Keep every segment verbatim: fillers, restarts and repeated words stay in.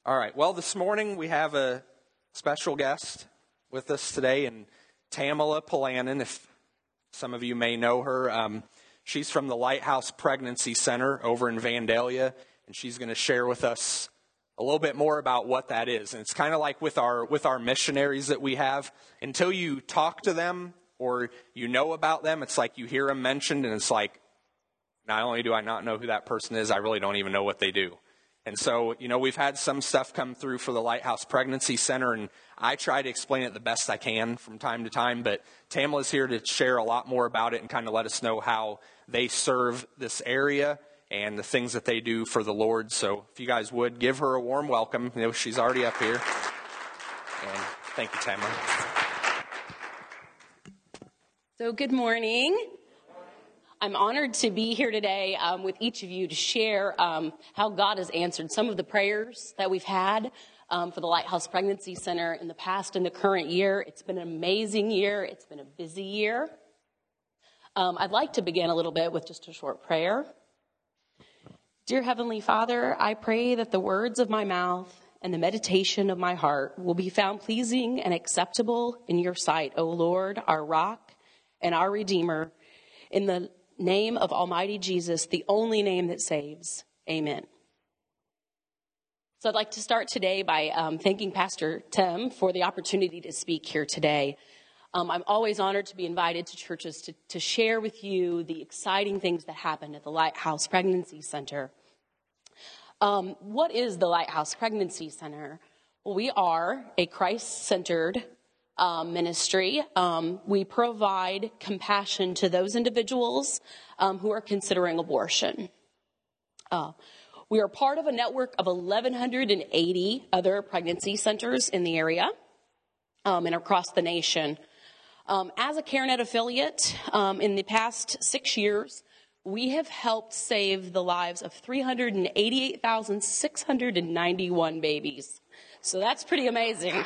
All right. Well, this morning we have a special guest with us today, and Tamala Polanin, if some of you may know her. Um, she's from the Lighthouse Pregnancy Center over in Vandalia, and she's going to share with us a little bit more about what that is. And it's kind of like with our with our missionaries that we have. Until you talk to them or you know about them, it's like you hear them mentioned, and it's like, not only do I not know who that person is, I really don't even know what they do. And so, you know, we've had some stuff come through for the Lighthouse Pregnancy Center, and I try to explain it the best I can from time to time, but Tamala's here to share a lot more about it and kind of let us know how they serve this area and the things that they do for the Lord. So if you guys would, give her a warm welcome. You know, she's already up here. And thank you, Tamala. So good morning. I'm honored to be here today um, with each of you to share um, how God has answered some of the prayers that we've had um, for the Lighthouse Pregnancy Center in the past and the current year. It's been an amazing year. It's been a busy year. Um, I'd like to begin a little bit with just a short prayer. Dear Heavenly Father, I pray that the words of my mouth and the meditation of my heart will be found pleasing and acceptable in your sight, O Lord, our rock and our Redeemer, in the name of Almighty Jesus, the only name that saves. Amen. So I'd like to start today by um, thanking Pastor Tim for the opportunity to speak here today. Um, I'm always honored to be invited to churches to, to share with you the exciting things that happen at the Lighthouse Pregnancy Center. Um, what is the Lighthouse Pregnancy Center? Well, we are a Christ-centered Um, ministry. Um, we provide compassion to those individuals um, who are considering abortion. Uh, we are part of a network of eleven eighty other pregnancy centers in the area um, and across the nation. Um, as a CareNet affiliate, um, in the past six years, we have helped save the lives of three hundred eighty-eight thousand six hundred ninety-one babies. So that's pretty amazing.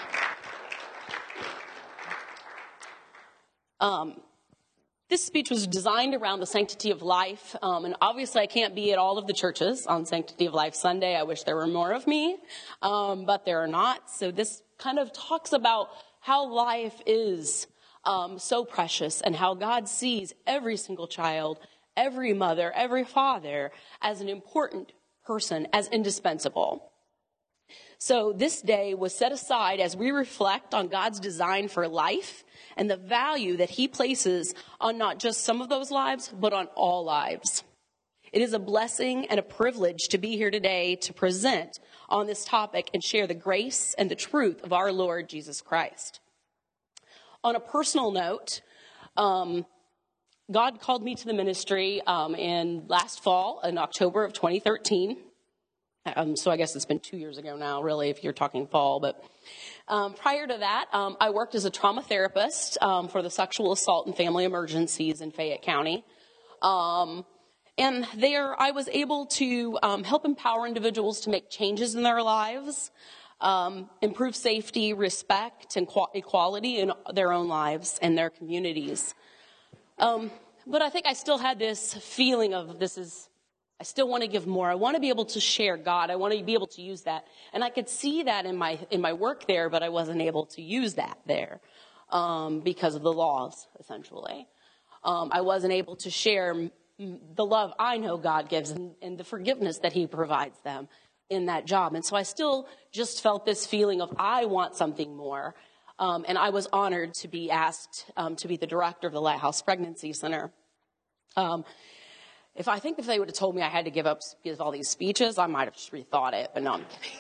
Um, this speech was designed around the sanctity of life, um, and obviously I can't be at all of the churches on Sanctity of Life Sunday. I wish there were more of me, um, but there are not. So this kind of talks about how life is um, so precious and how God sees every single child, every mother, every father as an important person, as indispensable. So this day was set aside as we reflect on God's design for life and the value that he places on not just some of those lives, but on all lives. It is a blessing and a privilege to be here today to present on this topic and share the grace and the truth of our Lord Jesus Christ. On a personal note, um, God called me to the ministry um, in last fall, in October of twenty thirteen. Um, so I guess it's been two years ago now, really, if you're talking fall. But um, prior to that, um, I worked as a trauma therapist um, for the sexual assault and family emergencies in Fayette County. Um, and there I was able to um, help empower individuals to make changes in their lives, um, improve safety, respect, and qu- equality in their own lives and their communities. Um, but I think I still had this feeling of this is... I still want to give more. I want to be able to share God. I want to be able to use that. And I could see that in my in my work there, but I wasn't able to use that there um, because of the laws, essentially. Um, I wasn't able to share the love I know God gives and, and the forgiveness that he provides them in that job. And so I still just felt this feeling of I want something more. Um, and I was honored to be asked um, to be the director of the Lighthouse Pregnancy Center. Um If I think if they would have told me I had to give up give all these speeches, I might have just rethought it, but no, I'm kidding.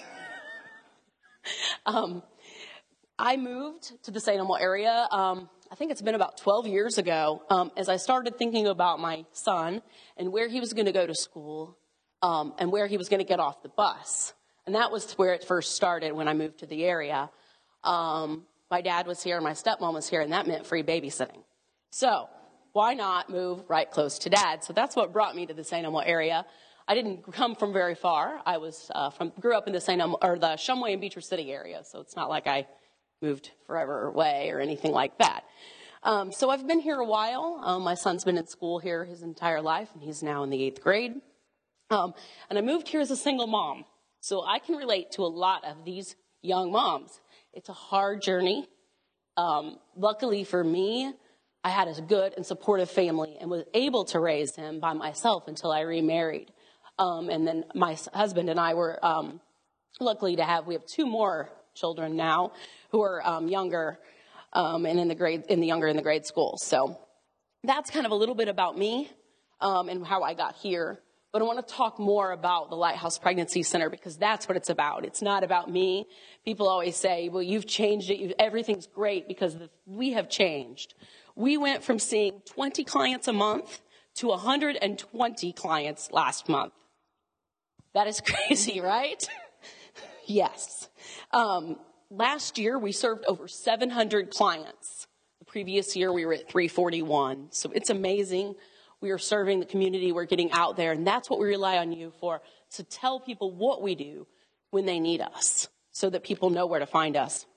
um, I moved to the Saint Elmo area, um, I think it's been about twelve years ago, um, as I started thinking about my son and where he was going to go to school um, and where he was going to get off the bus. And that was where it first started when I moved to the area. Um, my dad was here, my stepmom was here, and that meant free babysitting. So why not move right close to Dad? So that's what brought me to the Saint Elmo area. I didn't come from very far. I was uh, from grew up in the Saint Elmo or the Shumway and Beecher City area, so it's not like I moved forever away or anything like that. Um, so I've been here a while. Um, my son's been in school here his entire life, and he's now in the eighth grade. Um, and I moved here as a single mom. So I can relate to a lot of these young moms. It's a hard journey. Um, luckily for me, I had a good and supportive family and was able to raise him by myself until I remarried. Um, and then my husband and I were um, luckily to have, we have two more children now who are um, younger um, and in the grade, in the younger in the grade school. So that's kind of a little bit about me um, and how I got here. But I want to talk more about the Lighthouse Pregnancy Center because that's what it's about. It's not about me. People always say, well, you've changed it. You've, everything's great because the, we have changed. We went from seeing twenty clients a month to one hundred twenty clients last month. That is crazy, right? Yes. Um, last year, we served over seven hundred clients. The previous year, we were at three forty-one. So it's amazing. We are serving the community. We're getting out there. And that's what we rely on you for, to tell people what we do when they need us so that people know where to find us.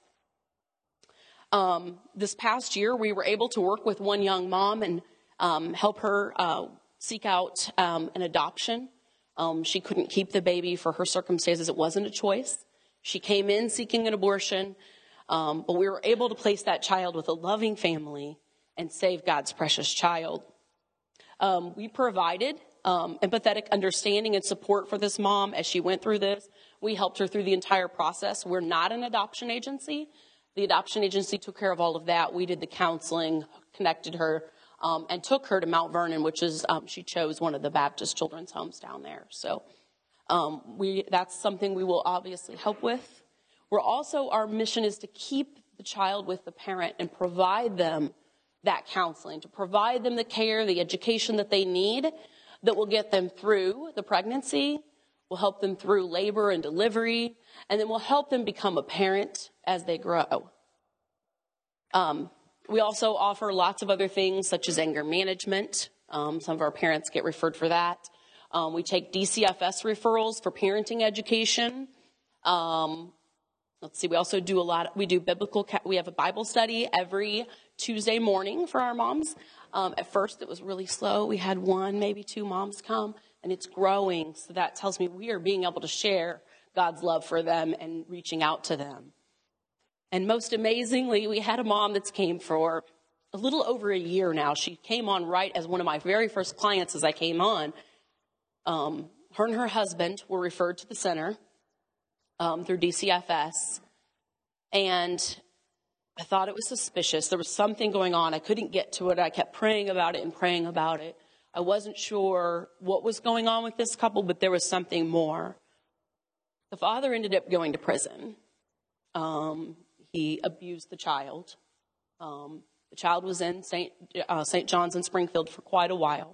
Um, this past year, we were able to work with one young mom and um, help her uh, seek out um, an adoption. Um, she couldn't keep the baby for her circumstances. It wasn't a choice. She came in seeking an abortion, um, but we were able to place that child with a loving family and save God's precious child. Um, we provided um, empathetic understanding and support for this mom as she went through this. We helped her through the entire process. We're not an adoption agency. The adoption agency took care of all of that. We did the counseling, connected her, um, and took her to Mount Vernon, which is, um, she chose one of the Baptist children's homes down there. So um, we that's something we will obviously help with. We're also, our mission is to keep the child with the parent and provide them that counseling, to provide them the care, the education that they need that will get them through the pregnancy, will help them through labor and delivery, and then will help them become a parent as they grow. Um, we also offer lots of other things such as anger management. Um, some of our parents get referred for that. Um, we take D C F S referrals for parenting education. Um, let's see, we also do a lot, we do biblical, we have a Bible study every Tuesday morning for our moms. Um, at first it was really slow. We had one, maybe two moms come, and it's growing. So that tells me we are being able to share God's love for them and reaching out to them. And most amazingly, we had a mom that's came for a little over a year now. She came on right as one of my very first clients as I came on. Um, her and her husband were referred to the center um, through D C F S. And I thought it was suspicious. There was something going on. I couldn't get to it. I kept praying about it and praying about it. I wasn't sure what was going on with this couple, but there was something more. The father ended up going to prison. Um, he abused the child. Um, the child was in Saint Uh, Saint John's in Springfield for quite a while.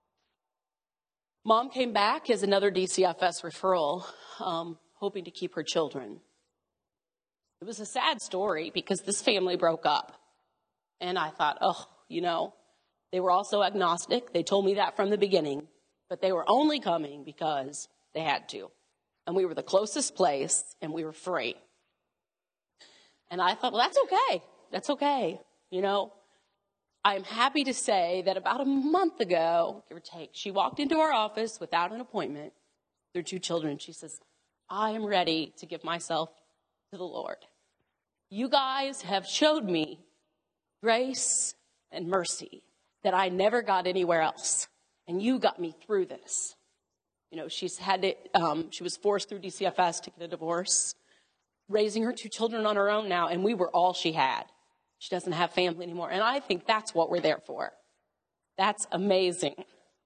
Mom came back as another D C F S referral, um, hoping to keep her children. It was a sad story because this family broke up. And I thought, oh, you know, they were also agnostic. They told me that from the beginning. But they were only coming because they had to. And we were the closest place, and we were free. And I thought, well, that's okay. That's okay. You know, I'm happy to say that about a month ago, give or take, she walked into our office without an appointment. Their two children. She says, I am ready to give myself to the Lord. You guys have showed me grace and mercy that I never got anywhere else. And you got me through this. You know, she's had it, um, she was forced through D C F S to get a divorce, raising her two children on her own now, and we were all she had. She doesn't have family anymore. And I think that's what we're there for. That's amazing.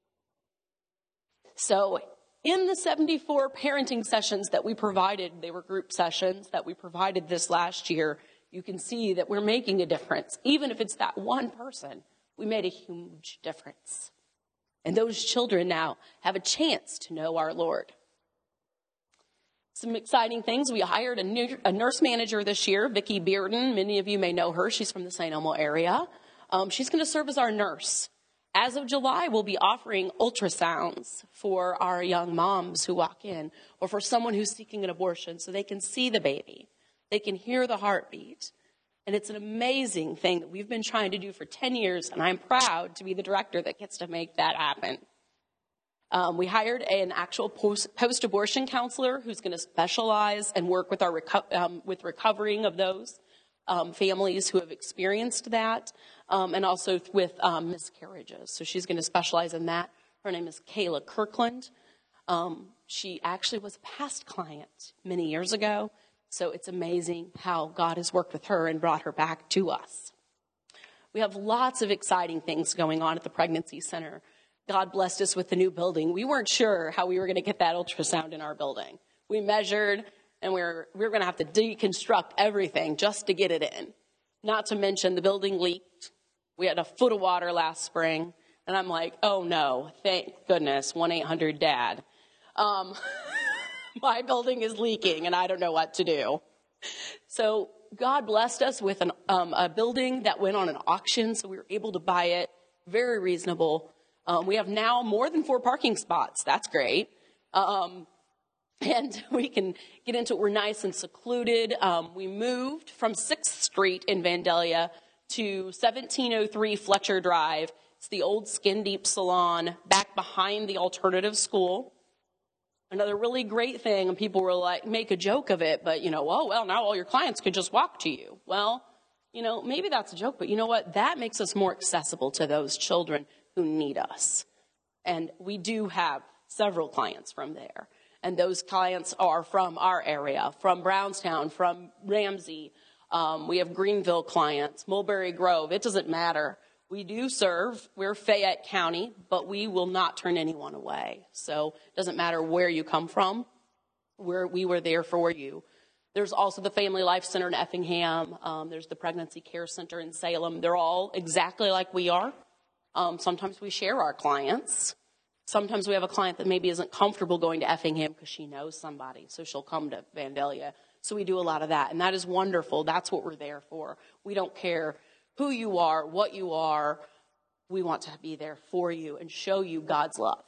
So in the seventy-four parenting sessions that we provided, they were group sessions that we provided this last year, you can see that we're making a difference. Even if it's that one person, we made a huge difference. And those children now have a chance to know our Lord. Some exciting things. We hired a, new, a nurse manager this year, Vicki Bearden. Many of you may know her. She's from the Saint Elmo area. Um, she's going to serve as our nurse. As of July, we'll be offering ultrasounds for our young moms who walk in, or for someone who's seeking an abortion, so they can see the baby. They can hear the heartbeat. And it's an amazing thing that we've been trying to do for ten years, and I'm proud to be the director that gets to make that happen. Um, we hired an actual post, post-abortion counselor who's going to specialize and work with our reco- um, with recovering of those um, families who have experienced that, um, and also with um, miscarriages. So she's going to specialize in that. Her name is Kayla Kirkland. Um, she actually was a past client many years ago, so it's amazing how God has worked with her and brought her back to us. We have lots of exciting things going on at the Pregnancy Center. God blessed us with the new building. We weren't sure how we were going to get that ultrasound in our building. We measured, and we were, we were going to have to deconstruct everything just to get it in. Not to mention the building leaked. We had a foot of water last spring, and I'm like, oh no, thank goodness, one eight hundred dad. Um, my building is leaking, and I don't know what to do. So God blessed us with an, um, a building that went on an auction, so we were able to buy it, very reasonable. Um, we have now more than four parking spots. That's great. Um, and we can get into it. We're nice and secluded. Um, we moved from sixth Street in Vandalia to seventeen oh three Fletcher Drive. It's the old Skin Deep salon back behind the alternative school. Another really great thing, and people were like, make a joke of it, but, you know, oh, well, now all your clients could just walk to you. Well, you know, maybe that's a joke, but you know what? That makes us more accessible to those children who need us. And we do have several clients from there. And those clients are from our area, from Brownstown, from Ramsey. Um, we have Greenville clients, Mulberry Grove. It doesn't matter. We do serve. We're Fayette County, but we will not turn anyone away. So it doesn't matter where you come from. We're, we were there for you. There's also the Family Life Center in Effingham. Um, there's the Pregnancy Care Center in Salem. They're all exactly like we are. Um, sometimes we share our clients. Sometimes we have a client that maybe isn't comfortable going to Effingham because she knows somebody, so she'll come to Vandalia. So we do a lot of that, and that is wonderful. That's what we're there for. We don't care who you are, what you are. We want to be there for you and show you God's love.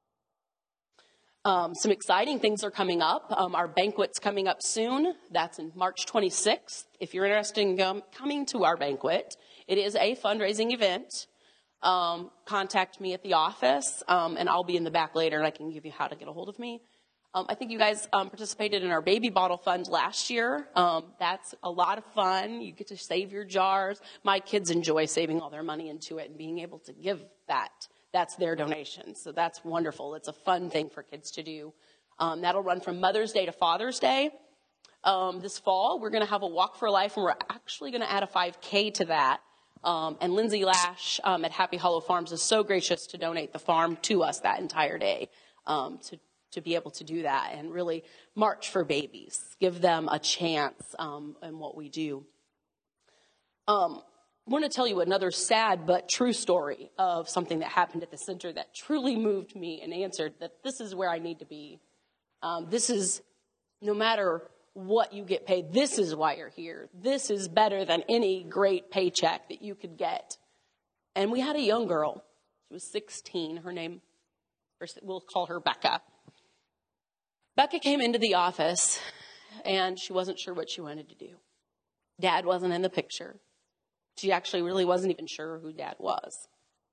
Um, some exciting things are coming up. Um, our banquet's coming up soon. That's in March twenty-sixth. If you're interested in um, coming to our banquet, it is a fundraising event. Um, contact me at the office, um, and I'll be in the back later, and I can give you how to get a hold of me. Um, I think you guys um, participated in our baby bottle fund last year. Um, that's a lot of fun. You get to save your jars. My kids enjoy saving all their money into it and being able to give that. That's their donation. So that's wonderful. It's a fun thing for kids to do. Um, that'll run from Mother's Day to Father's Day. Um, this fall, we're going to have a Walk for Life, and we're actually going to add a five K to that. Um, and Lindsay Lash um, at Happy Hollow Farms is so gracious to donate the farm to us that entire day um, to to be able to do that and really march for babies, give them a chance um, in what we do. Um, I want to tell you another sad but true story of something that happened at the center that truly moved me and answered that this is where I need to be. Um, this is, no matter what you get paid, this is why you're here. This is better than any great paycheck that you could get. And we had a young girl. She was sixteen. Her name, we'll call her Becca. Becca came into the office, and she wasn't sure what she wanted to do. Dad wasn't in the picture. She actually really wasn't even sure who Dad was.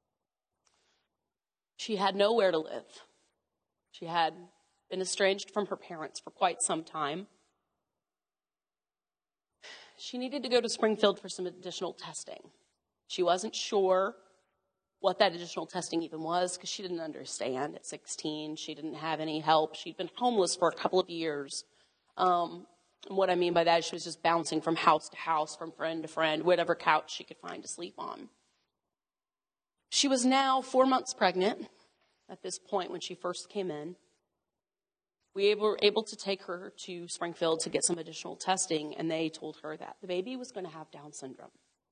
She had nowhere to live. She had been estranged from her parents for quite some time. She needed to go to Springfield for some additional testing. She wasn't sure what that additional testing even was because she didn't understand at sixteen. She didn't have any help. She'd been homeless for a couple of years. Um, and what I mean by that is she was just bouncing from house to house, from friend to friend, whatever couch she could find to sleep on. She was now four months pregnant at this point when she first came in. We were able to take her to Springfield to get some additional testing, and they told her that the baby was going to have Down syndrome.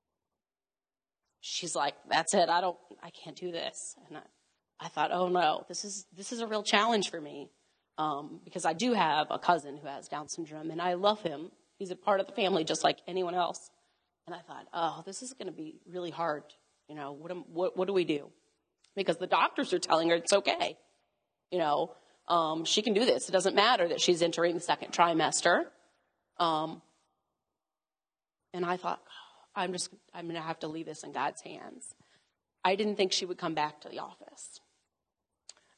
She's like, that's it. I don't, I can't do this. And I, I thought, oh no, this is, this is a real challenge for me. Um, because I do have a cousin who has Down syndrome, and I love him. He's a part of the family just like anyone else. And I thought, oh, this is going to be really hard. You know, what, am, what, what do we do? Because the doctors are telling her it's okay. You know, um, she can do this. It doesn't matter that she's entering the second trimester. Um, and I thought, I'm just, I'm going to have to leave this in God's hands. I didn't think she would come back to the office.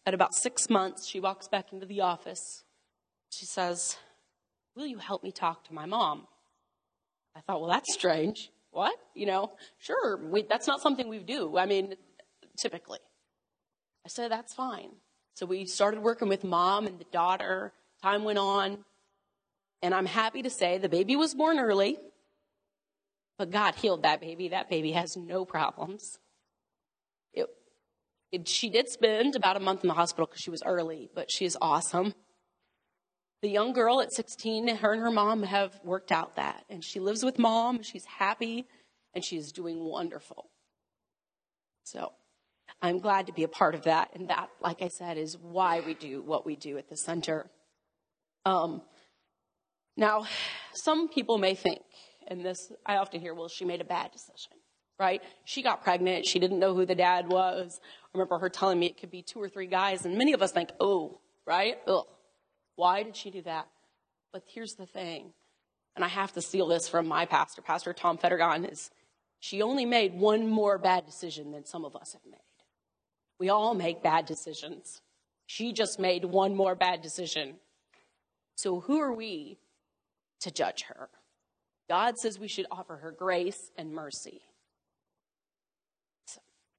At about six months, she walks back into the office. She says, "Will you help me talk to my mom?" I thought, well, that's strange. What? You know, sure, we, that's not something we do. I mean, typically. I said, that's fine. So we started working with mom and the daughter. Time went on. And I'm happy to say the baby was born early. But God healed that baby. That baby has no problems. It, it, she did spend about a month in the hospital because she was early, but she is awesome. The young girl at sixteen, her and her mom have worked out that. And she lives with mom. She's happy. And she's doing wonderful. So I'm glad to be a part of that. And that, like I said, is why we do what we do at the center. Um, now, some people may think, and this I often hear, well, she made a bad decision, right? She got pregnant. She didn't know who the dad was. I remember her telling me it could be two or three guys. And many of us think, oh, right? Ugh. Why did she do that? But here's the thing, and I have to steal this from my pastor, Pastor Tom Fettergon, is she only made one more bad decision than some of us have made. We all make bad decisions. She just made one more bad decision. So who are we to judge her? God says we should offer her grace and mercy. So,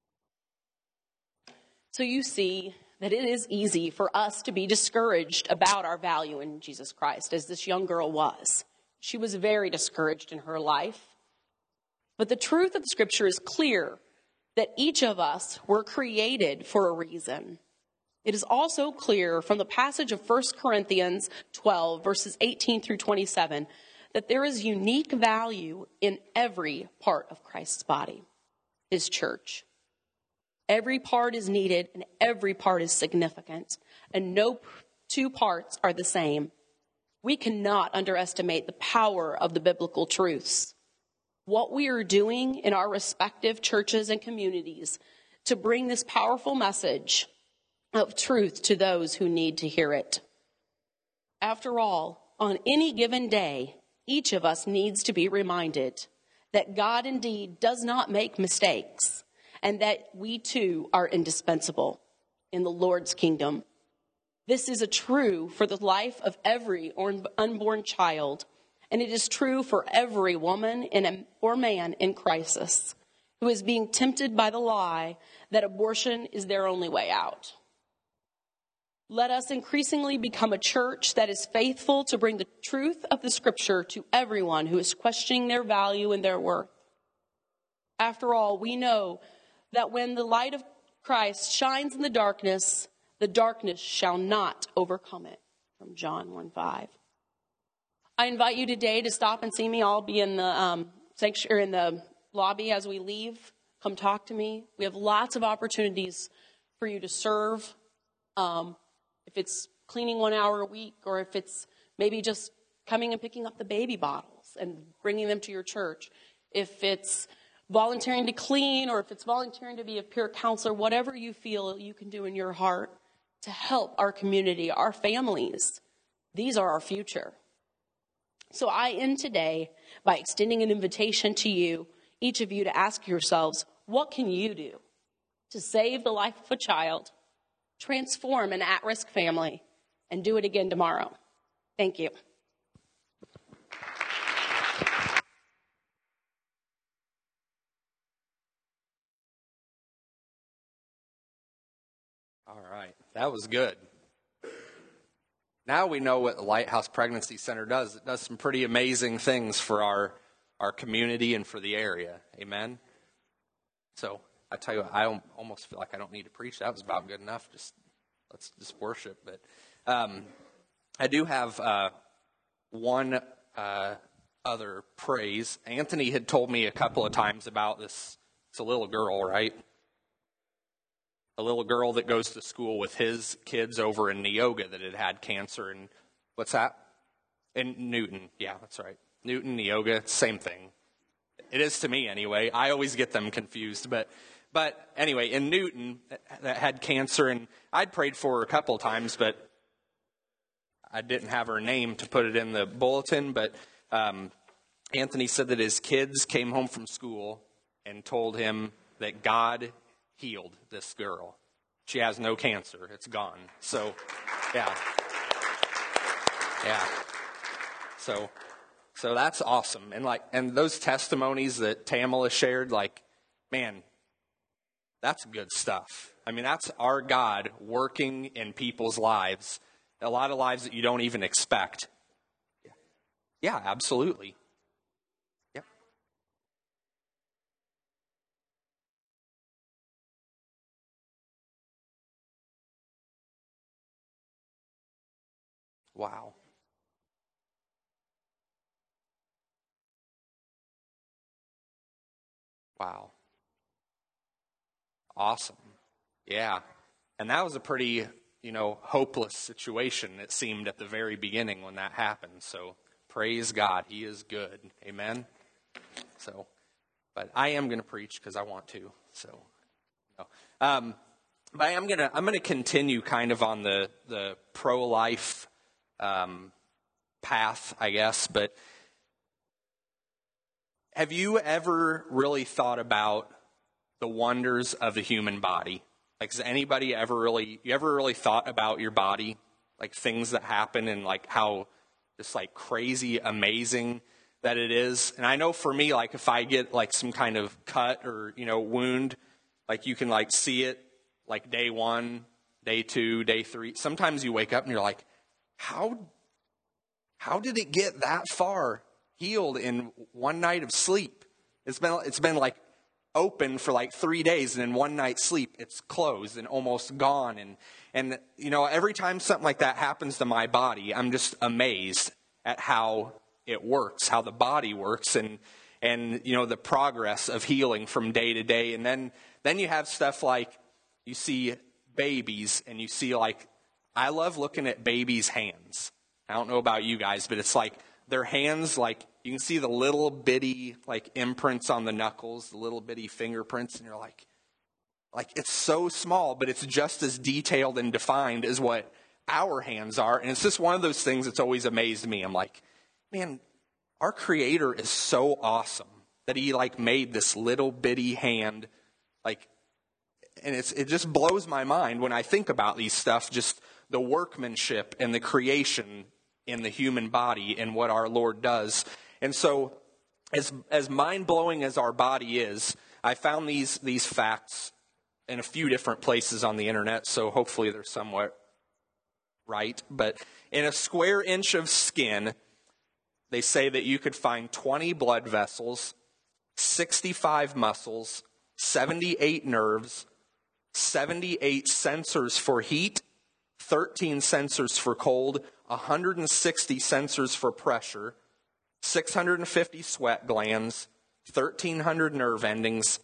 so you see that it is easy for us to be discouraged about our value in Jesus Christ, as this young girl was. She was very discouraged in her life. But the truth of the scripture is clear, that each of us were created for a reason. It is also clear from the passage of First Corinthians twelve, verses eighteen through twenty-seven, that there is unique value in every part of Christ's body, his church. Every part is needed and every part is significant, and no two parts are the same. We cannot underestimate the power of the biblical truths. What we are doing in our respective churches and communities to bring this powerful message of truth to those who need to hear it. After all, on any given day, each of us needs to be reminded that God indeed does not make mistakes, and that we too are indispensable in the Lord's kingdom. This is a true for the life of every unborn child, and it is true for every woman or man in crisis who is being tempted by the lie that abortion is their only way out. Let us increasingly become a church that is faithful to bring the truth of the scripture to everyone who is questioning their value and their worth. After all, we know that when the light of Christ shines in the darkness, the darkness shall not overcome it. From John one five. I invite you today to stop and see me. I'll be in the um, sanctuary, in the lobby as we leave. Come talk to me. We have lots of opportunities for you to serve. Um, if it's cleaning one hour a week, or if it's maybe just coming and picking up the baby bottles and bringing them to your church. If it's volunteering to clean, or if it's volunteering to be a peer counselor, whatever you feel you can do in your heart to help our community, our families. These are our future. So I end today by extending an invitation to you, each of you, to ask yourselves, what can you do to save the life of a child, transform an at-risk family, and do it again tomorrow? Thank you. All right, that was good. Now we know what the Lighthouse Pregnancy Center does. It does some pretty amazing things for our, our community and for the area. Amen? So I tell you what, I almost feel like I don't need to preach. That was about good enough. Just let's just worship. But um, I do have uh, one uh, other praise. Anthony had told me a couple of times about this. It's a little girl, right? A little girl that goes to school with his kids over in Neoga that had had cancer. And what's that? In Newton. Yeah, that's right. Newton, Neoga, same thing. It is to me anyway. I always get them confused. But but anyway, in Newton, that had cancer. And I'd prayed for her a couple of times, but I didn't have her name to put it in the bulletin. But um, Anthony said that his kids came home from school and told him that God healed this girl. She has no cancer. It's gone. So, yeah. Yeah. So, so that's awesome. And like, and those testimonies that Tamala shared, like, man, that's good stuff. I mean, that's our God working in people's lives, a lot of lives that you don't even expect. Yeah, yeah, absolutely. Yeah. Wow. Wow. Awesome. Yeah. And that was a pretty, you know, hopeless situation, it seemed, at the very beginning when that happened. So praise God. He is good. Amen. So, but I am going to preach because I want to. So, no. Um, but I am going to, I'm going to continue kind of on the, the pro-life um, path, I guess. But have you ever really thought about the wonders of the human body? Like, has anybody ever really, you ever really thought about your body? Like, things that happen and, like, how just, like, crazy amazing that it is? And I know for me, like, if I get, like, some kind of cut or, you know, wound, like, you can, like, see it, like, day one, day two, day three. Sometimes you wake up and you're like, how, how did it get that far healed in one night of sleep? It's been, it's been, like, open for like three days, and in one night's sleep, it's closed and almost gone. And, and, you know, every time something like that happens to my body, I'm just amazed at how it works, how the body works, and, and, you know, the progress of healing from day to day. And then, then you have stuff like you see babies and you see, like, I love looking at babies' hands. I don't know about you guys, but it's like their hands, like, you can see the little bitty, like, imprints on the knuckles, the little bitty fingerprints, and you're like, like, it's so small, but it's just as detailed and defined as what our hands are. And it's just one of those things that's always amazed me. I'm like, man, our Creator is so awesome that He, like, made this little bitty hand, like, and it's it just blows my mind when I think about these stuff, just the workmanship and the creation in the human body and what our Lord does. And so, as as mind-blowing as our body is, I found these these facts in a few different places on the internet, so hopefully they're somewhat right. But in a square inch of skin, they say that you could find twenty blood vessels, sixty-five muscles, seventy-eight nerves, seventy-eight sensors for heat, thirteen sensors for cold, one hundred sixty sensors for pressure, six hundred fifty sweat glands, thirteen hundred nerve endings,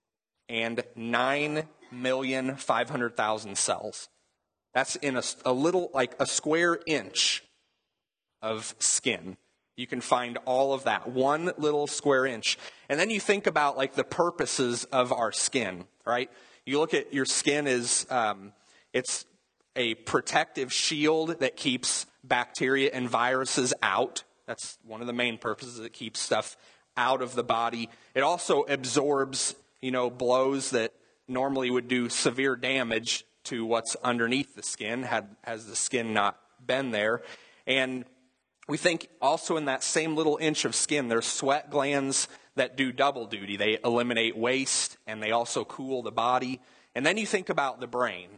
and nine million five hundred thousand cells. That's in a, a little, like a square inch of skin. You can find all of that, one little square inch. And then you think about, like, the purposes of our skin, right? You look at your skin as, um, it's a protective shield that keeps bacteria and viruses out. That's one of the main purposes. It keeps stuff out of the body. It also absorbs, you know, blows that normally would do severe damage to what's underneath the skin, had has the skin not been there. And we think also in that same little inch of skin, there's sweat glands that do double duty. They eliminate waste, and they also cool the body. And then you think about the brain.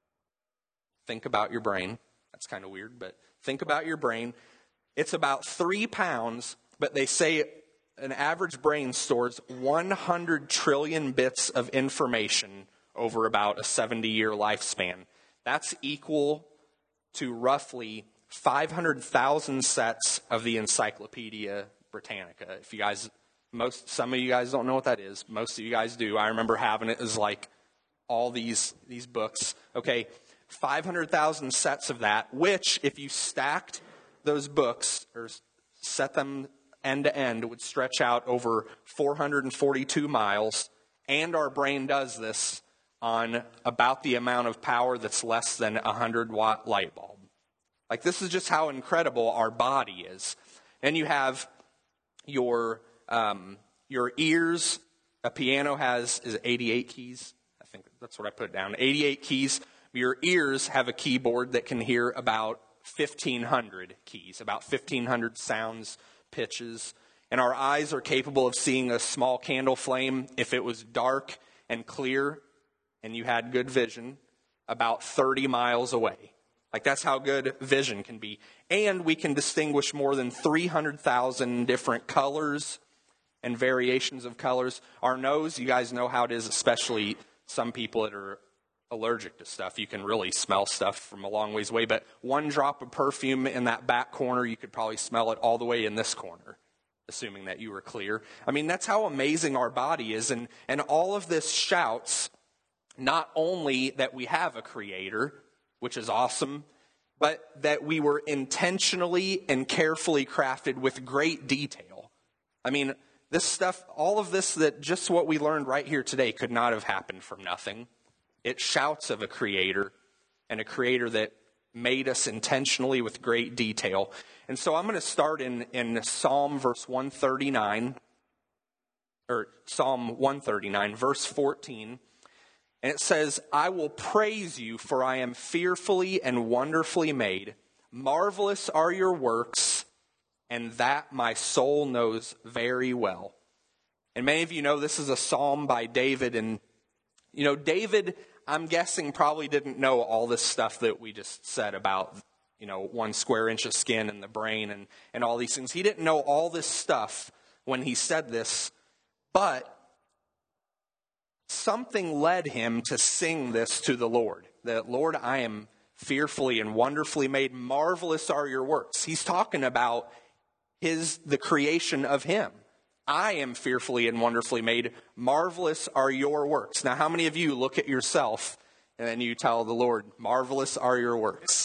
Think about your brain. That's kind of weird, but think about your brain. It's about three pounds, but they say an average brain stores one hundred trillion bits of information over about a seventy-year lifespan. That's equal to roughly five hundred thousand sets of the Encyclopedia Britannica. If you guys, most, some of you guys don't know what that is. Most of you guys do. I remember having it as like all these, these books. Okay, five hundred thousand sets of that, which if you stacked those books or set them end to end would stretch out over four hundred forty-two miles. And our brain does this on about the amount of power that's less than a one hundred watt light bulb. Like, this is just how incredible our body is. And you have your um, your ears. A piano has, is it eighty-eight keys? think that's what I put down. eighty-eight keys. Your ears have a keyboard that can hear about fifteen hundred keys, about fifteen hundred sounds, pitches. And our eyes are capable of seeing a small candle flame if it was dark and clear and you had good vision about thirty miles away. Like, that's how good vision can be. And we can distinguish more than three hundred thousand different colors and variations of colors. Our nose, you guys know how it is, especially some people that are allergic to stuff. You can really smell stuff from a long ways away. But one drop of perfume in that back corner, you could probably smell it all the way in this corner, assuming that you were clear. I mean, that's how amazing our body is. And, and all of this shouts not only that we have a creator, which is awesome, but that we were intentionally and carefully crafted with great detail. I mean, this stuff, all of this, that just what we learned right here today could not have happened from nothing. It shouts of a creator, and a creator that made us intentionally with great detail. And so I'm going to start in, in Psalm verse one thirty-nine, or Psalm one thirty-nine, verse fourteen. And it says, I will praise you, for I am fearfully and wonderfully made. Marvelous are your works, and that my soul knows very well. And many of you know this is a psalm by David. And, you know, David, I'm guessing, probably didn't know all this stuff that we just said about, you know, one square inch of skin and the brain and, and all these things. He didn't know all this stuff when he said this, but something led him to sing this to the Lord. That, Lord, I am fearfully and wonderfully made. Marvelous are your works. He's talking about his the creation of him. I am fearfully and wonderfully made. Marvelous are your works. Now, how many of you look at yourself and then you tell the Lord, marvelous are your works?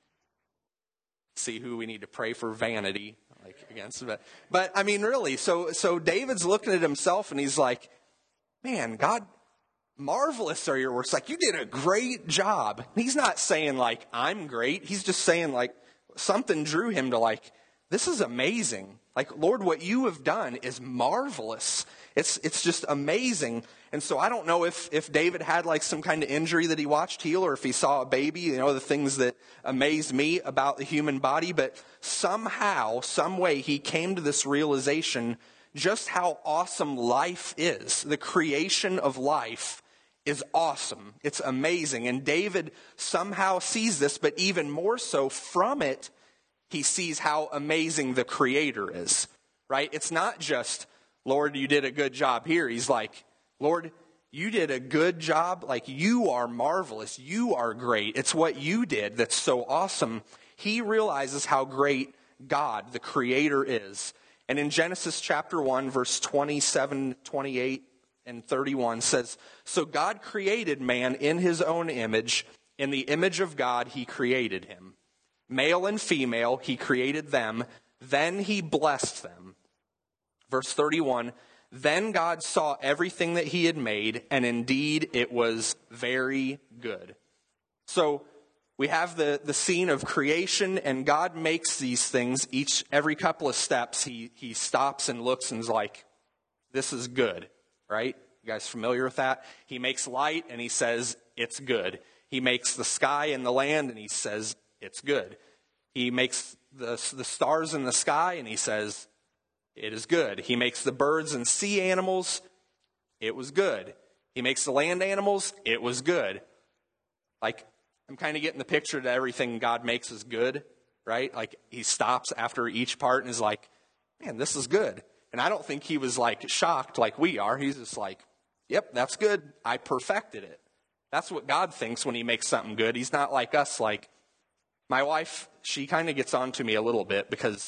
See who we need to pray for vanity, like against it. But I mean, really, so so David's looking at himself and he's like, man, God, marvelous are your works. Like, you did a great job. He's not saying like, I'm great. He's just saying like, something drew him to like, this is amazing. Like, Lord, what you have done is marvelous. It's it's just amazing. And so I don't know if, if David had like some kind of injury that he watched heal, or if he saw a baby, you know, the things that amaze me about the human body. But somehow, some way, he came to this realization just how awesome life is. The creation of life is awesome. It's amazing. And David somehow sees this, but even more so from it, he sees how amazing the creator is, right? It's not just, Lord, you did a good job here. He's like, Lord, you did a good job. Like, you are marvelous. You are great. It's what you did that's so awesome. He realizes how great God, the creator, is. And in Genesis chapter one, verse twenty-seven, twenty-eight, and thirty-one says, so God created man in his own image. In the image of God, he created him. Male and female, he created them. Then he blessed them. Verse thirty-one, then God saw everything that he had made, and indeed it was very good. So we have the, the scene of creation, and God makes these things. Each every couple of steps, he, he stops and looks and is like, this is good, right? You guys familiar with that? He makes light, and he says, it's good. He makes the sky and the land, and he says, it's good. He makes the, the stars in the sky, and he says, it is good. He makes the birds and sea animals, it was good. He makes the land animals, it was good. Like, I'm kind of getting the picture that everything God makes is good, right? Like, he stops after each part and is like, man, this is good. And I don't think he was like shocked like we are. He's just like, yep, that's good. I perfected it. That's what God thinks when he makes something good. He's not like us. Like, my wife, she kind of gets on to me a little bit because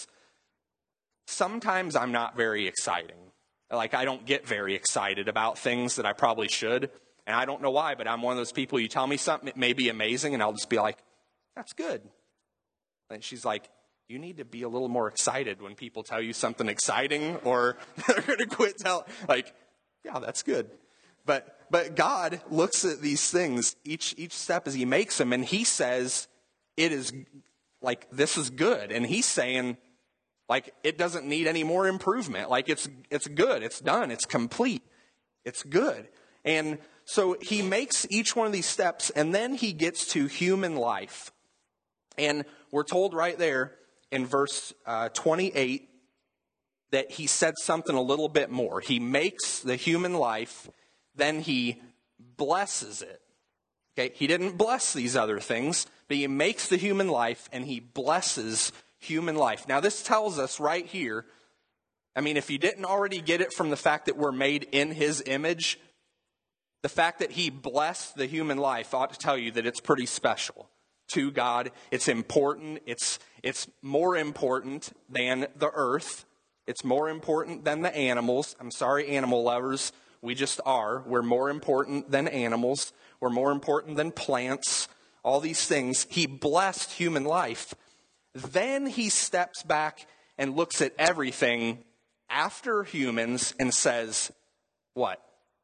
sometimes I'm not very exciting. Like, I don't get very excited about things that I probably should. And I don't know why, but I'm one of those people, you tell me something, it may be amazing, and I'll just be like, that's good. And she's like, you need to be a little more excited when people tell you something exciting, or they're going to quit telling. Like, yeah, that's good. But but God looks at these things, each each step as he makes them, and he says, it is, like, this is good. And he's saying, like, it doesn't need any more improvement. Like, it's it's good, it's done, it's complete, it's good. And So he makes each one of these steps, and then he gets to human life. And we're told right there in verse uh, twenty-eight that he said something a little bit more. He makes the human life, then he blesses it. Okay, he didn't bless these other things, but he makes the human life and he blesses human life. Now this tells us right here, I mean, if you didn't already get it from the fact that we're made in his image, the fact that he blessed the human life ought to tell you that it's pretty special to God. It's important. It's, it's more important than the earth. It's more important than the animals. I'm sorry, animal lovers. We just are. We're more important than animals. We're more important than plants. All these things. He blessed human life. Then he steps back and looks at everything after humans and says, what?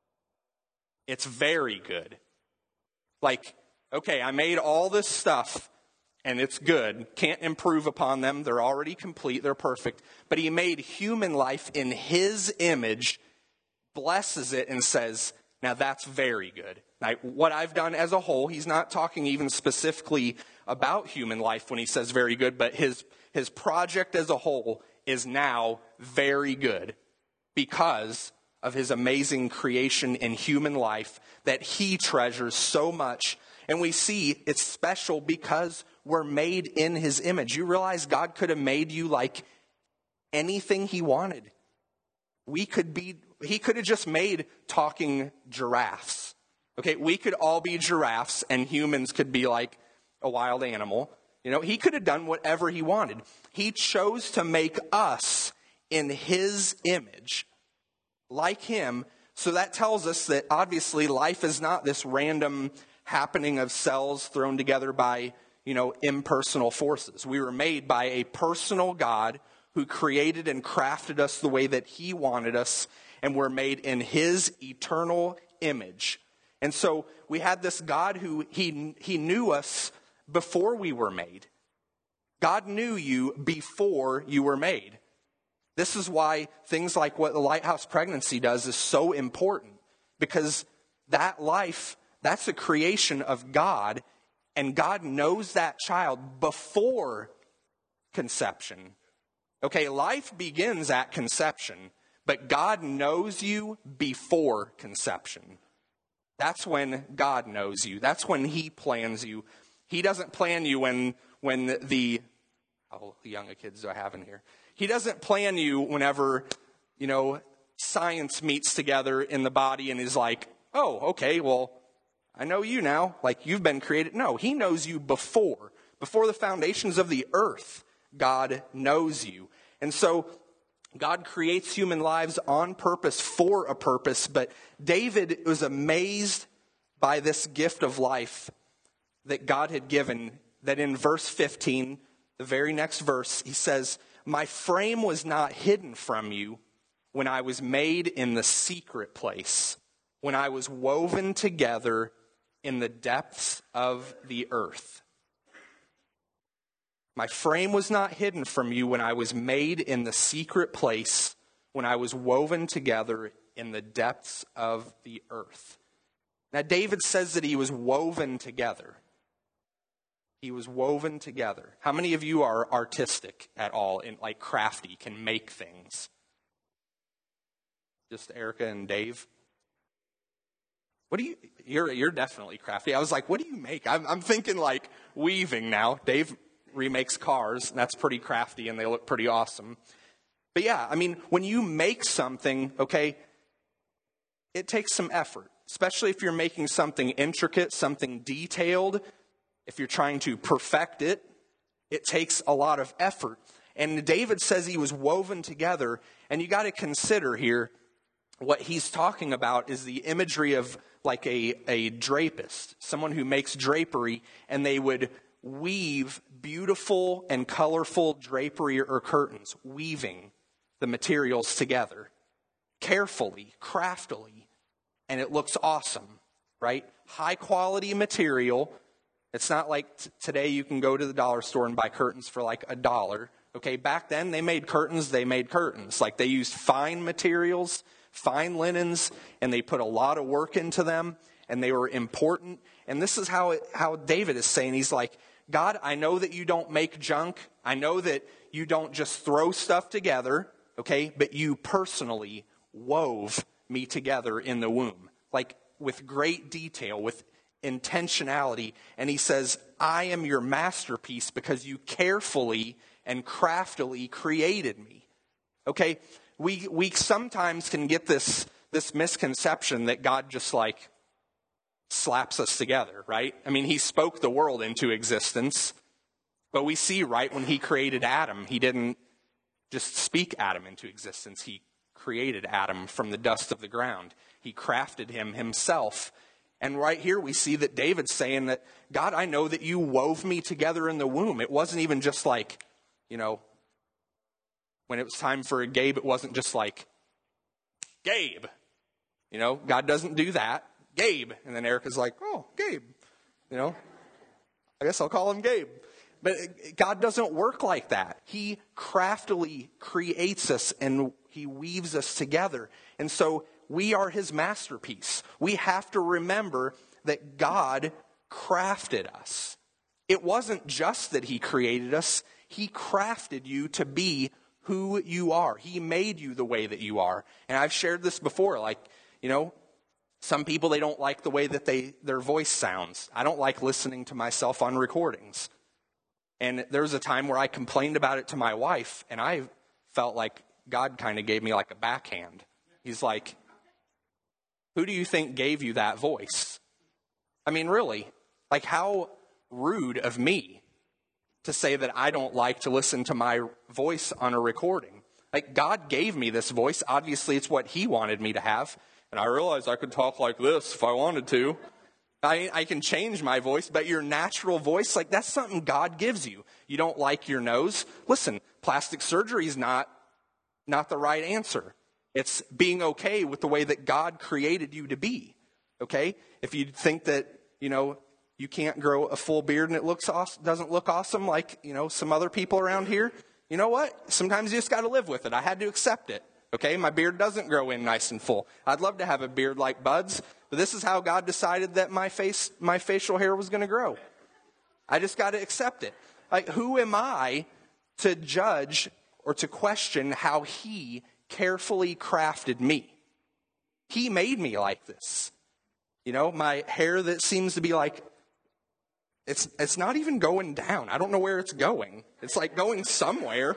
It's very good. Like, okay, I made all this stuff and it's good. Can't improve upon them. They're already complete. They're perfect. But he made human life in his image, blesses it, and says, now that's very good. Now, what I've done as a whole, he's not talking even specifically about human life when he says very good, but his, his project as a whole is now very good because of his amazing creation in human life that he treasures so much. And we see it's special because we're made in his image. You realize God could have made you like anything he wanted. We could be, he could have just made talking giraffes. Okay, we could all be giraffes and humans could be like a wild animal. You know, he could have done whatever he wanted. He chose to make us in his image, like him. So that tells us that obviously life is not this random happening of cells thrown together by, you know, impersonal forces. We were made by a personal God who created and crafted us the way that he wanted us, and we're made in his eternal image. And so we had this God who he, he knew us before we were made. God knew you before you were made. This is why things like what the Lighthouse Pregnancy does is so important, because that life, that's a creation of God, and God knows that child before conception. Okay, life begins at conception, but God knows you before conception. That's when God knows you. That's when he plans you. He doesn't plan you when, when the, how young a kids do I have in here? He doesn't plan you whenever, you know, science meets together in the body and is like, oh, okay, well, I know you now. Like, you've been created. No, he knows you before. Before the foundations of the earth, God knows you. And so God creates human lives on purpose for a purpose. But David was amazed by this gift of life that God had given, that in verse fifteen, the very next verse, he says, my frame was not hidden from you when I was made in the secret place, when I was woven together in the depths of the earth. My frame was not hidden from you when I was made in the secret place, when I was woven together in the depths of the earth. Now, David says that he was woven together. He was woven together. How many of you are artistic at all, and like crafty, can make things? Just Erica and Dave? What do you, you're, you're definitely crafty. I was like, what do you make? I'm, I'm thinking like weaving now. Dave remakes cars, and that's pretty crafty, and they look pretty awesome. But yeah, I mean, when you make something, okay, it takes some effort, especially if you're making something intricate, something detailed. If you're trying to perfect it, it takes a lot of effort. And David says he was woven together, and you got to consider here what he's talking about is the imagery of like a, a drapist, someone who makes drapery, and they would weave beautiful and colorful drapery or curtains, weaving the materials together carefully, craftily, and it looks awesome, right? High quality material. It's not like t- today you can go to the dollar store and buy curtains for like a dollar. Okay, back then they made curtains, they made curtains. Like they used fine materials, fine linens, and they put a lot of work into them. and they were important. And this is how, it, how David is saying, he's like, God, I know that you don't make junk. I know that you don't just throw stuff together, okay? But you personally wove me together in the womb, like with great detail, with intentionality. And he says, I am your masterpiece because you carefully and craftily created me. Okay, we we sometimes can get this this misconception that God just like slaps us together, right? I mean, he spoke the world into existence, but we see right when he created Adam, he didn't just speak Adam into existence. He created Adam from the dust of the ground. He crafted him himself. And right here we see that David's saying that, God, I know that you wove me together in the womb. It wasn't even just like, you know, when it was time for a Gabe, it wasn't just like, Gabe. You know, God doesn't do that. Gabe. And then Erica's like, oh, Gabe. You know, I guess I'll call him Gabe. But God doesn't work like that. He craftily creates us and he weaves us together. And so we are his masterpiece. We have to remember that God crafted us. It wasn't just that he created us. He crafted you to be who you are. He made you the way that you are. And I've shared this before. Like, you know, some people, they don't like the way that they their voice sounds. I don't like listening to myself on recordings. And there was a time where I complained about it to my wife, and I felt like God kind of gave me like a backhand. He's like, who do you think gave you that voice? I mean, really, like how rude of me to say that I don't like to listen to my voice on a recording. Like, God gave me this voice. Obviously, it's what he wanted me to have. And I realized I could talk like this if I wanted to. I, I can change my voice, but your natural voice, like that's something God gives you. You don't like your nose? Listen, plastic surgery is not, not the right answer. It's being okay with the way that God created you to be, okay? If you think that, you know, you can't grow a full beard and it looks awesome, doesn't look awesome like, you know, some other people around here, you know what? Sometimes you just got to live with it. I had to accept it, okay? My beard doesn't grow in nice and full. I'd love to have a beard like Bud's, but this is how God decided that my face, my facial hair was going to grow. I just got to accept it. Like, who am I to judge or to question how he carefully crafted me? He made me like this. You know, my hair that seems to be like, it's it's not even going down. I don't know where it's going. It's like going somewhere.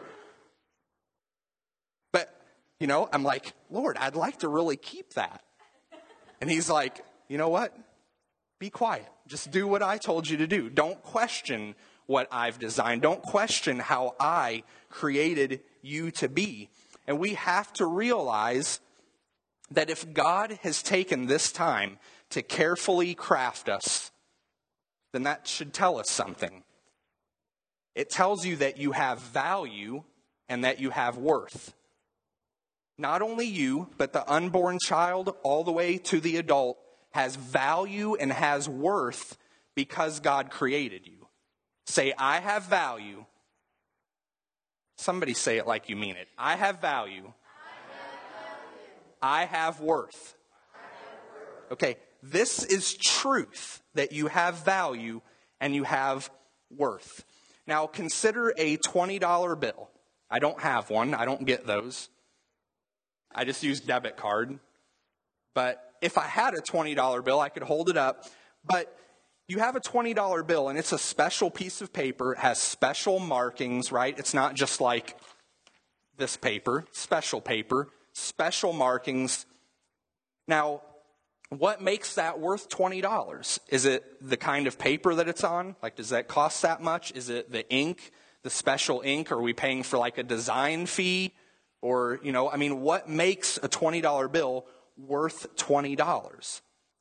But, you know, I'm like, Lord, I'd like to really keep that. And he's like, you know what? Be quiet. Just do what I told you to do. Don't question what I've designed. Don't question how I created you to be. And we have to realize that if God has taken this time to carefully craft us, then that should tell us something. It tells you that you have value and that you have worth. Not only you, but the unborn child all the way to the adult has value and has worth because God created you. Say, I have value. Somebody say it like you mean it. I have value. I have, I have worth. I have worth. Okay, this is truth, that you have value and you have worth. Now consider a twenty dollar bill. I don't have one. I don't get those. I just use debit card. But if I had a twenty dollar bill, I could hold it up. But you have a twenty dollar bill, and it's a special piece of paper. It has special markings, right? It's not just like this paper, special paper, special markings. Now, what makes that worth twenty dollars? Is it the kind of paper that it's on? Like, does that cost that much? Is it the ink, the special ink? Are we paying for like a design fee? Or, you know, I mean, what makes a twenty dollar bill worth twenty dollars?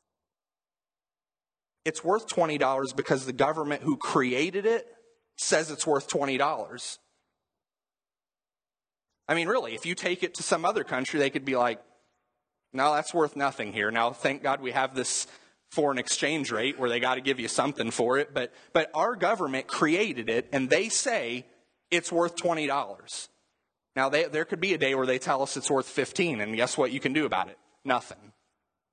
It's worth twenty dollars because the government who created it says it's worth twenty dollars. I mean, really, if you take it to some other country, they could be like, no, that's worth nothing here. Now, thank God we have this foreign exchange rate where they got to give you something for it. But, but our government created it, and they say it's worth twenty dollars. Now, they, there could be a day where they tell us it's worth fifteen, and guess what you can do about it? Nothing.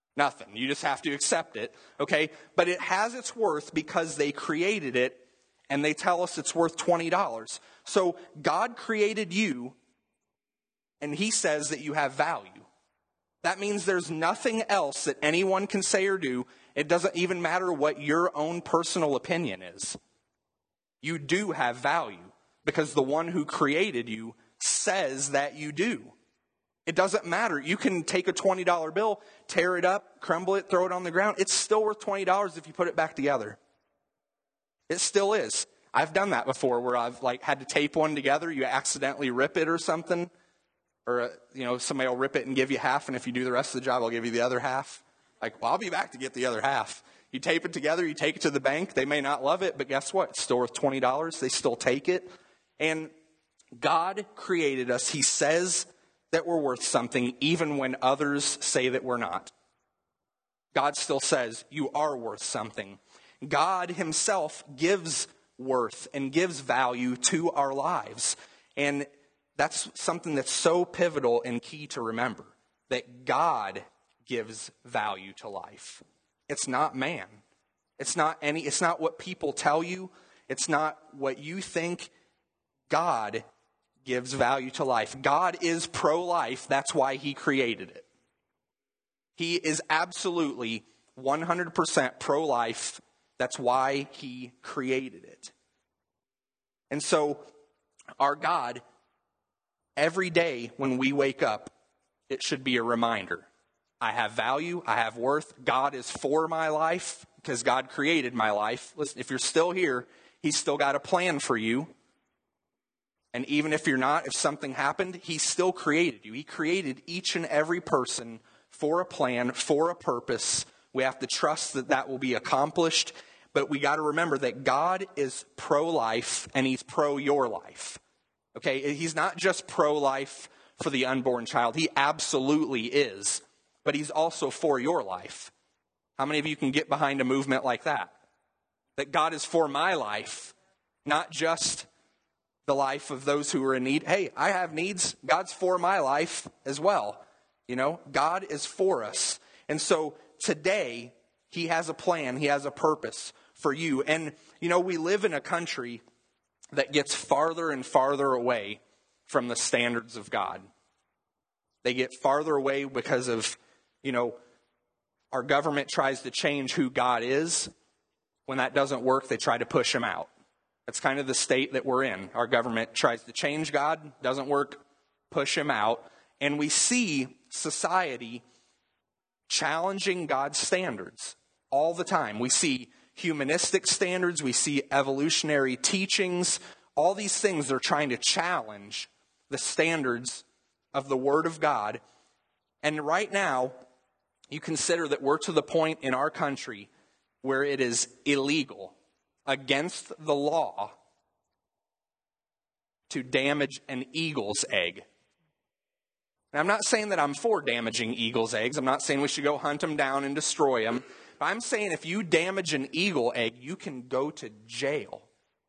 Nothing. You just have to accept it, okay? But it has its worth because they created it, and they tell us it's worth twenty dollars. So God created you, and he says that you have value. That means there's nothing else that anyone can say or do. It doesn't even matter what your own personal opinion is. You do have value because the one who created you says that you do. It doesn't matter. You can take a twenty dollar bill, tear it up, crumble it, throw it on the ground. It's still worth twenty dollars if you put it back together. It still is. I've done that before where I've like had to tape one together. You accidentally rip it or something. Or, uh, you know, somebody will rip it and give you half. And if you do the rest of the job, I'll give you the other half. Like, well, I'll be back to get the other half. You tape it together. You take it to the bank. They may not love it. But guess what? It's still worth twenty dollars. They still take it. And God created us. He says that we're worth something even when others say that we're not. God still says you are worth something. God himself gives worth and gives value to our lives. And that's something that's so pivotal and key to remember, that God gives value to life. It's not man. It's not any, it's not what people tell you. It's not what you think. God gives value to life. God is pro-life. That's why he created it. He is absolutely one hundred percent pro-life. That's why he created it. And so our God, every day when we wake up, it should be a reminder. I have value. I have worth. God is for my life because God created my life. Listen, if you're still here, he's still got a plan for you. And even if you're not, if something happened, he still created you. He created each and every person for a plan, for a purpose. We have to trust that that will be accomplished. But we got to remember that God is pro-life and he's pro your life. Okay, he's not just pro-life for the unborn child. He absolutely is. But he's also for your life. How many of you can get behind a movement like that? That God is for my life, not just the life of those who are in need. Hey, I have needs. God's for my life as well. You know, God is for us. And so today, he has a plan. He has a purpose for you. And, you know, we live in a country that gets farther and farther away from the standards of God. They get farther away because of, you know, our government tries to change who God is. When that doesn't work, they try to push him out. That's kind of the state that we're in. Our government tries to change God, doesn't work, push him out. And we see society challenging God's standards all the time. We see humanistic standards, we see evolutionary teachings. All these things, they're trying to challenge the standards of the Word of God. And right now, you consider that we're to the point in our country where it is illegal, against the law, to damage an eagle's egg. And I'm not saying that I'm for damaging eagle's eggs. I'm not saying we should go hunt them down and destroy them. But I'm saying if you damage an eagle egg, you can go to jail.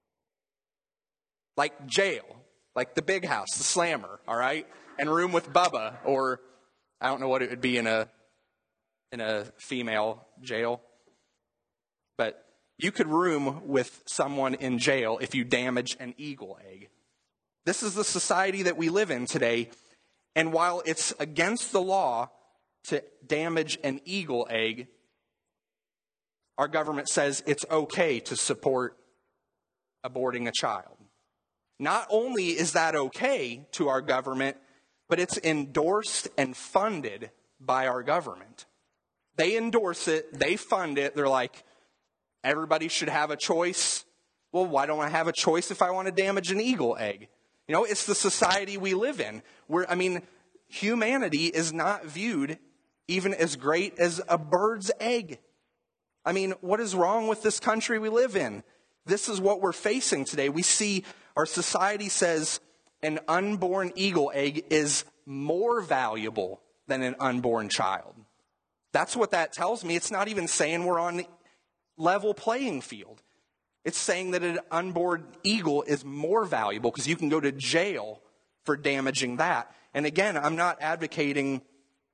Like jail. Like the Big House, the Slammer, all right? And Room with Bubba, or I don't know what it would be in a in a female jail. But you could room with someone in jail if you damage an eagle egg. This is the society that we live in today. And while it's against the law to damage an eagle egg, our government says it's okay to support aborting a child. Not only is that okay to our government, but it's endorsed and funded by our government. They endorse it, they fund it, they're like, everybody should have a choice. Well, why don't I have a choice if I want to damage an eagle egg? You know, it's the society we live in. Where, I mean, humanity is not viewed even as great as a bird's egg. I mean, what is wrong with this country we live in? This is what we're facing today. We see our society says an unborn eagle egg is more valuable than an unborn child. That's what that tells me. It's not even saying we're on level playing field. It's saying that an unborn eagle is more valuable because you can go to jail for damaging that. And again, I'm not advocating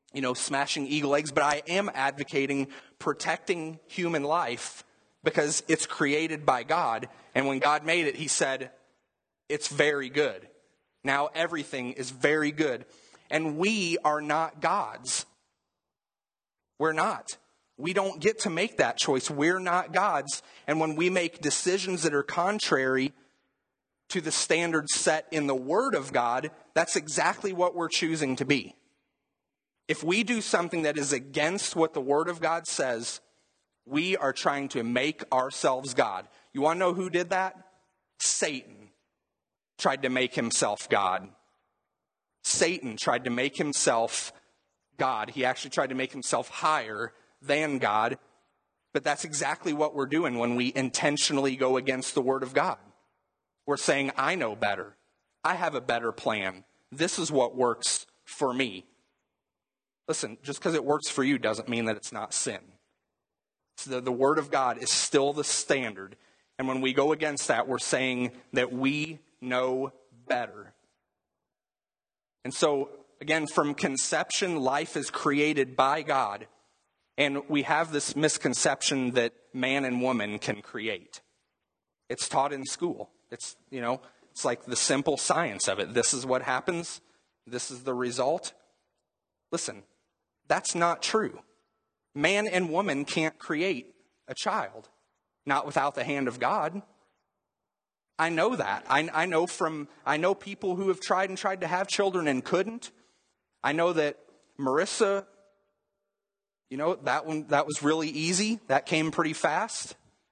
you know, smashing eagle eggs, but I am advocating protecting human life because it's created by God. And when God made it, he said, it's very good. Now everything is very good. And we are not gods. We're not. We don't get to make that choice. We're not gods. And when we make decisions that are contrary to the standards set in the Word of God, that's exactly what we're choosing to be. If we do something that is against what the Word of God says, we are trying to make ourselves God. You want to know who did that? Satan tried to make himself God. Satan tried to make himself God. He actually tried to make himself higher than God. But that's exactly what we're doing when we intentionally go against the Word of God. We're saying, I know better. I have a better plan. This is what works for me. Listen, just because it works for you doesn't mean that it's not sin. So the, the Word of God is still the standard. And when we go against that, we're saying that we know better. And so, again, from conception, life is created by God. And we have this misconception that man and woman can create. It's taught in school. It's, you know, it's like the simple science of it. This is what happens. This is the result. Listen, that's not true. Man and woman can't create a child, not without the hand of God. I know that. I, I know from, I know people who have tried and tried to have children and couldn't. I know that Marissa, you know, that one, that was really easy. That came pretty fast.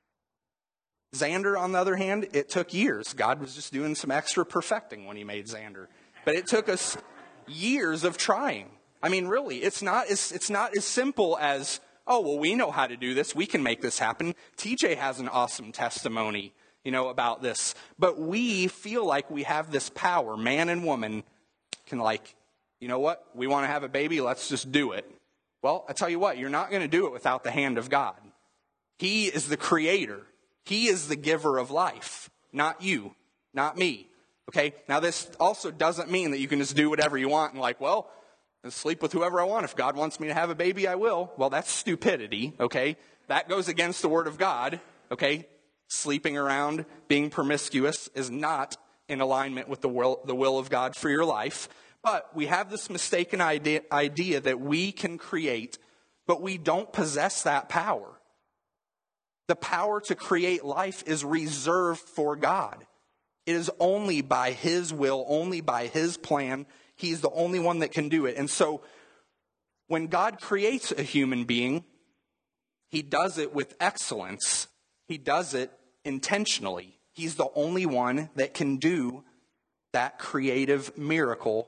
Xander, on the other hand, it took years. God was just doing some extra perfecting when he made Xander. But it took us years of trying. I mean, really, it's not as, it's not as simple as, oh, well, we know how to do this. We can make this happen. T J has an awesome testimony, you know, about this. But we feel like we have this power. Man and woman can, like, you know what? We want to have a baby. Let's just do it. Well, I tell you what, you're not going to do it without the hand of God. He is the creator. He is the giver of life, not you, not me. Okay? Now, this also doesn't mean that you can just do whatever you want and like, well, and sleep with whoever I want. If God wants me to have a baby, I will. Well, that's stupidity, okay? That goes against the Word of God, okay? Sleeping around, being promiscuous is not in alignment with the will, the will of God for your life. But we have this mistaken idea, idea that we can create, but we don't possess that power. The power to create life is reserved for God. It is only by His will, only by His plan. He's the only one that can do it. And so when God creates a human being, He does it with excellence. He does it intentionally. He's the only one that can do that creative miracle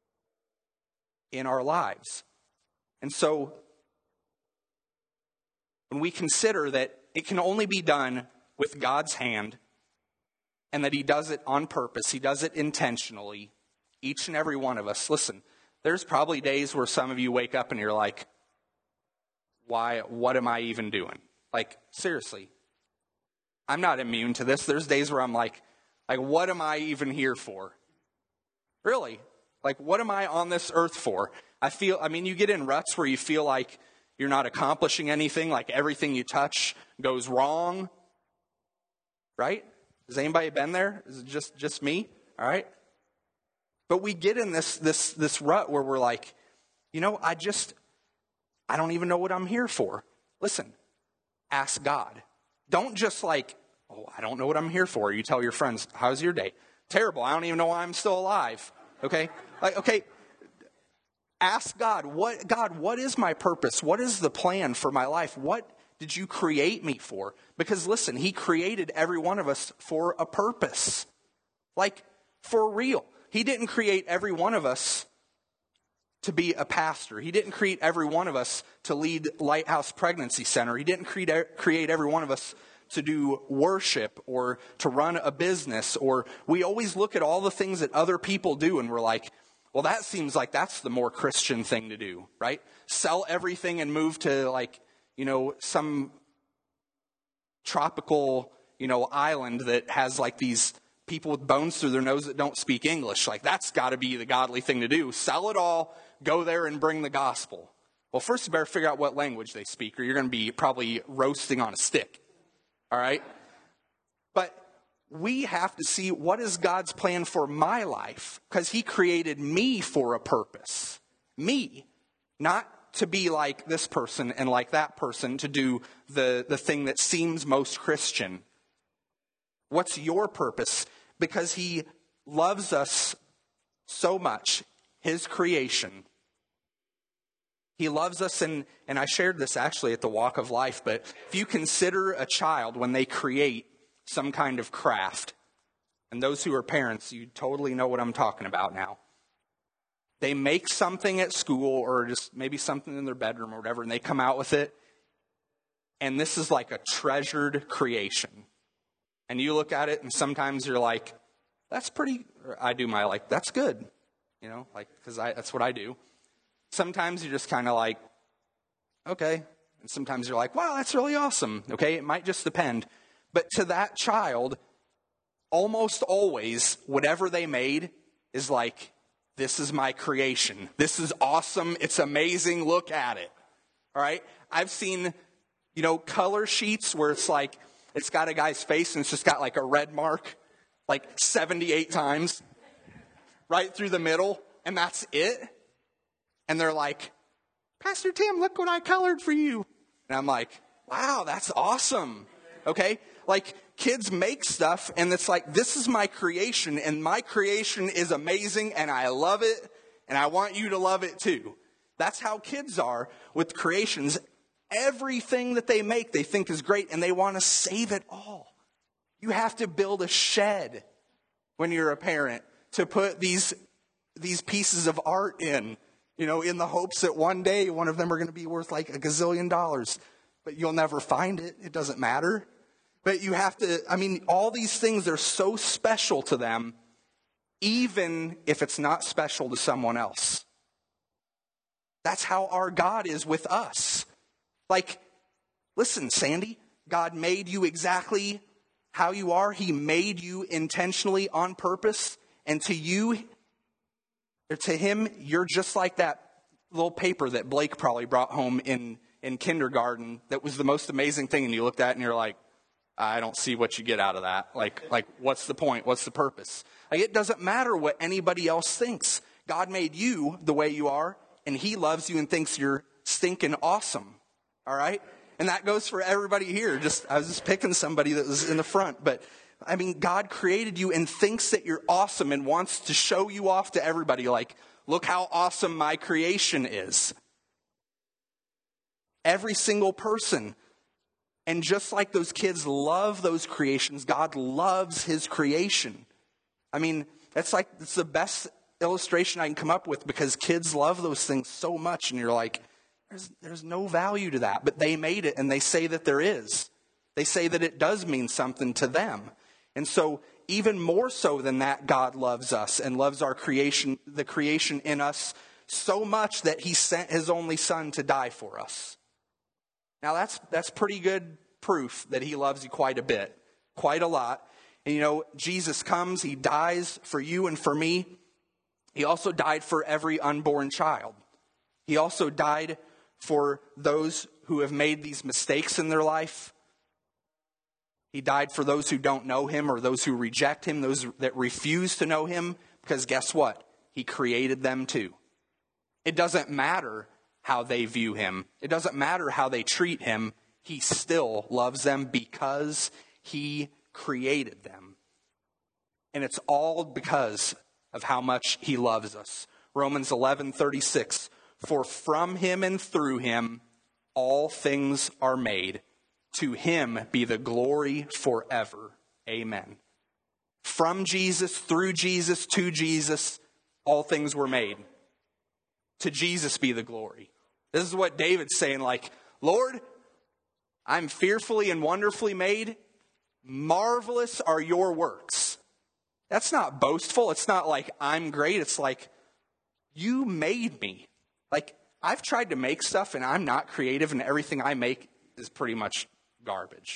in our lives. And so when we consider that it can only be done with God's hand and that He does it on purpose, He does it intentionally, each and every one of us. Listen, there's probably days where some of you wake up and you're like, why, what am I even doing? Like, seriously, I'm not immune to this. There's days where I'm like, like, what am I even here for? Really? Like, what am I on this earth for? I feel, I mean, you get in ruts where you feel like you're not accomplishing anything, like everything you touch goes wrong. Right? Has anybody been there? Is it just, just me? All right. But we get in this, this, this rut where we're like, you know, I just, I don't even know what I'm here for. Listen, ask God. Don't just like, oh, I don't know what I'm here for. You tell your friends, how's your day? Terrible. I don't even know why I'm still alive. Okay? Like, okay, ask God, what, God, what is my purpose? What is the plan for my life? What did you create me for? Because listen, He created every one of us for a purpose. Like, for real. He didn't create every one of us to be a pastor. He didn't create every one of us to lead Lighthouse Pregnancy Center. He didn't create, create every one of us to do worship or to run a business. Or we always look at all the things that other people do and we're like, well, that seems like that's the more Christian thing to do, right? Sell everything and move to, like, you know, some tropical, you know, island that has like these people with bones through their nose that don't speak English. Like, that's got to be the godly thing to do. Sell it all, go there and bring the gospel. Well, first you better figure out what language they speak, or you're going to be probably roasting on a stick. All right? But we have to see, what is God's plan for my life? Because he created me for a purpose. Me. Not to be like this person and like that person, to do the, the thing that seems most Christian. What's your purpose? Because he loves us so much, his creation. He loves us, and, and I shared this actually at the Walk of Life, but if you consider a child when they create some kind of craft, and those who are parents, you totally know what I'm talking about now. They make something at school or just maybe something in their bedroom or whatever, and they come out with it, and this is like a treasured creation. And you look at it, and sometimes you're like, that's pretty, I do my, like, that's good, you know, like, because I that's what I do. Sometimes you're just kind of like, okay. And sometimes you're like, wow, that's really awesome. Okay, it might just depend. But to that child, almost always, whatever they made is like, this is my creation. This is awesome. It's amazing. Look at it. All right? I've seen, you know, color sheets where it's like, it's got a guy's face and it's just got like a red mark, like seventy-eight times, right through the middle, and that's it. And they're like, Pastor Tim, look what I colored for you. And I'm like, wow, that's awesome. Okay? Like, kids make stuff, and it's like, this is my creation, and my creation is amazing, and I love it, and I want you to love it too. That's how kids are with creations. Everything that they make, they think is great, and they want to save it all. You have to build a shed when you're a parent to put these, these pieces of art in, you know, in the hopes that one day one of them are going to be worth like a gazillion dollars. But you'll never find it. It doesn't matter. But you have to, I mean, all these things are so special to them, even if it's not special to someone else. That's how our God is with us. Like, listen, Sandy, God made you exactly how you are. He made you intentionally on purpose. And to you, or to him, you're just like that little paper that Blake probably brought home in, in kindergarten that was the most amazing thing. And you looked at it and you're like, I don't see what you get out of that. Like, like, what's the point? What's the purpose? Like, it doesn't matter what anybody else thinks. God made you the way you are, and he loves you and thinks you're stinking awesome. All right? And that goes for everybody here. Just, I was just picking somebody that was in the front. But, I mean, God created you and thinks that you're awesome and wants to show you off to everybody. Like, look how awesome my creation is. Every single person. And just like those kids love those creations, God loves his creation. I mean, that's like, it's the best illustration I can come up with, because kids love those things so much. And you're like, there's, there's no value to that. But they made it, and they say that there is. They say that it does mean something to them. And so even more so than that, God loves us and loves our creation, the creation in us so much that he sent his only son to die for us. Now, that's that's pretty good proof that he loves you quite a bit, quite a lot. And, you know, Jesus comes, he dies for you and for me. He also died for every unborn child. He also died for those who have made these mistakes in their life. He died for those who don't know him, or those who reject him, those that refuse to know him, because guess what? He created them too. It doesn't matter how they view him. It doesn't matter how they treat him. He still loves them because he created them. And it's all because of how much he loves us. Romans eleven thirty-six, for from him and through him all things are made. To him be the glory forever. Amen. From Jesus, through Jesus, to Jesus, all things were made. To Jesus be the glory. This is what David's saying, like, Lord, I'm fearfully and wonderfully made. Marvelous are your works. That's not boastful. It's not like I'm great. It's like, you made me. Like, I've tried to make stuff and I'm not creative, and everything I make is pretty much garbage.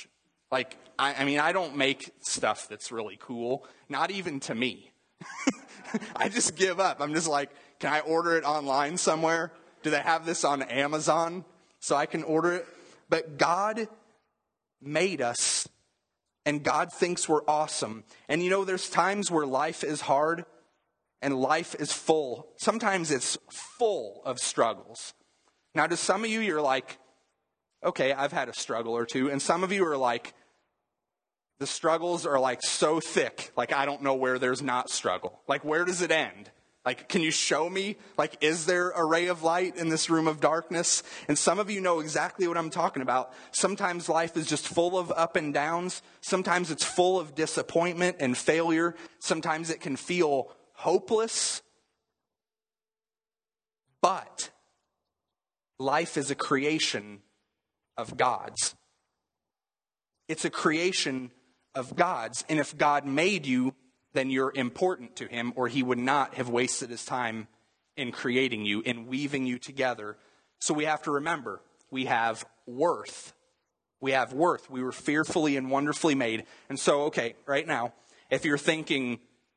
Like, I, I mean, I don't make stuff that's really cool, not even to me. I just give up. I'm just like, can I order it online somewhere? Do they have this on Amazon so I can order it? But God made us, and God thinks we're awesome. And you know, there's times where life is hard and life is full. Sometimes it's full of struggles. Now, to some of you, you're like, okay, I've had a struggle or two. And some of you are like, the struggles are like so thick, like I don't know where there's not struggle. Like, where does it end? Like, can you show me? Like, is there a ray of light in this room of darkness? And some of you know exactly what I'm talking about. Sometimes life is just full of up and downs. Sometimes it's full of disappointment and failure. Sometimes it can feel hopeless. But life is a creation of God's. It's a creation of God's. And if God made you, then you're important to him, or he would not have wasted his time in creating you, in weaving you together. So we have to remember, we have worth. We have worth. We were fearfully and wonderfully made. And so, okay, right now, if you're thinking,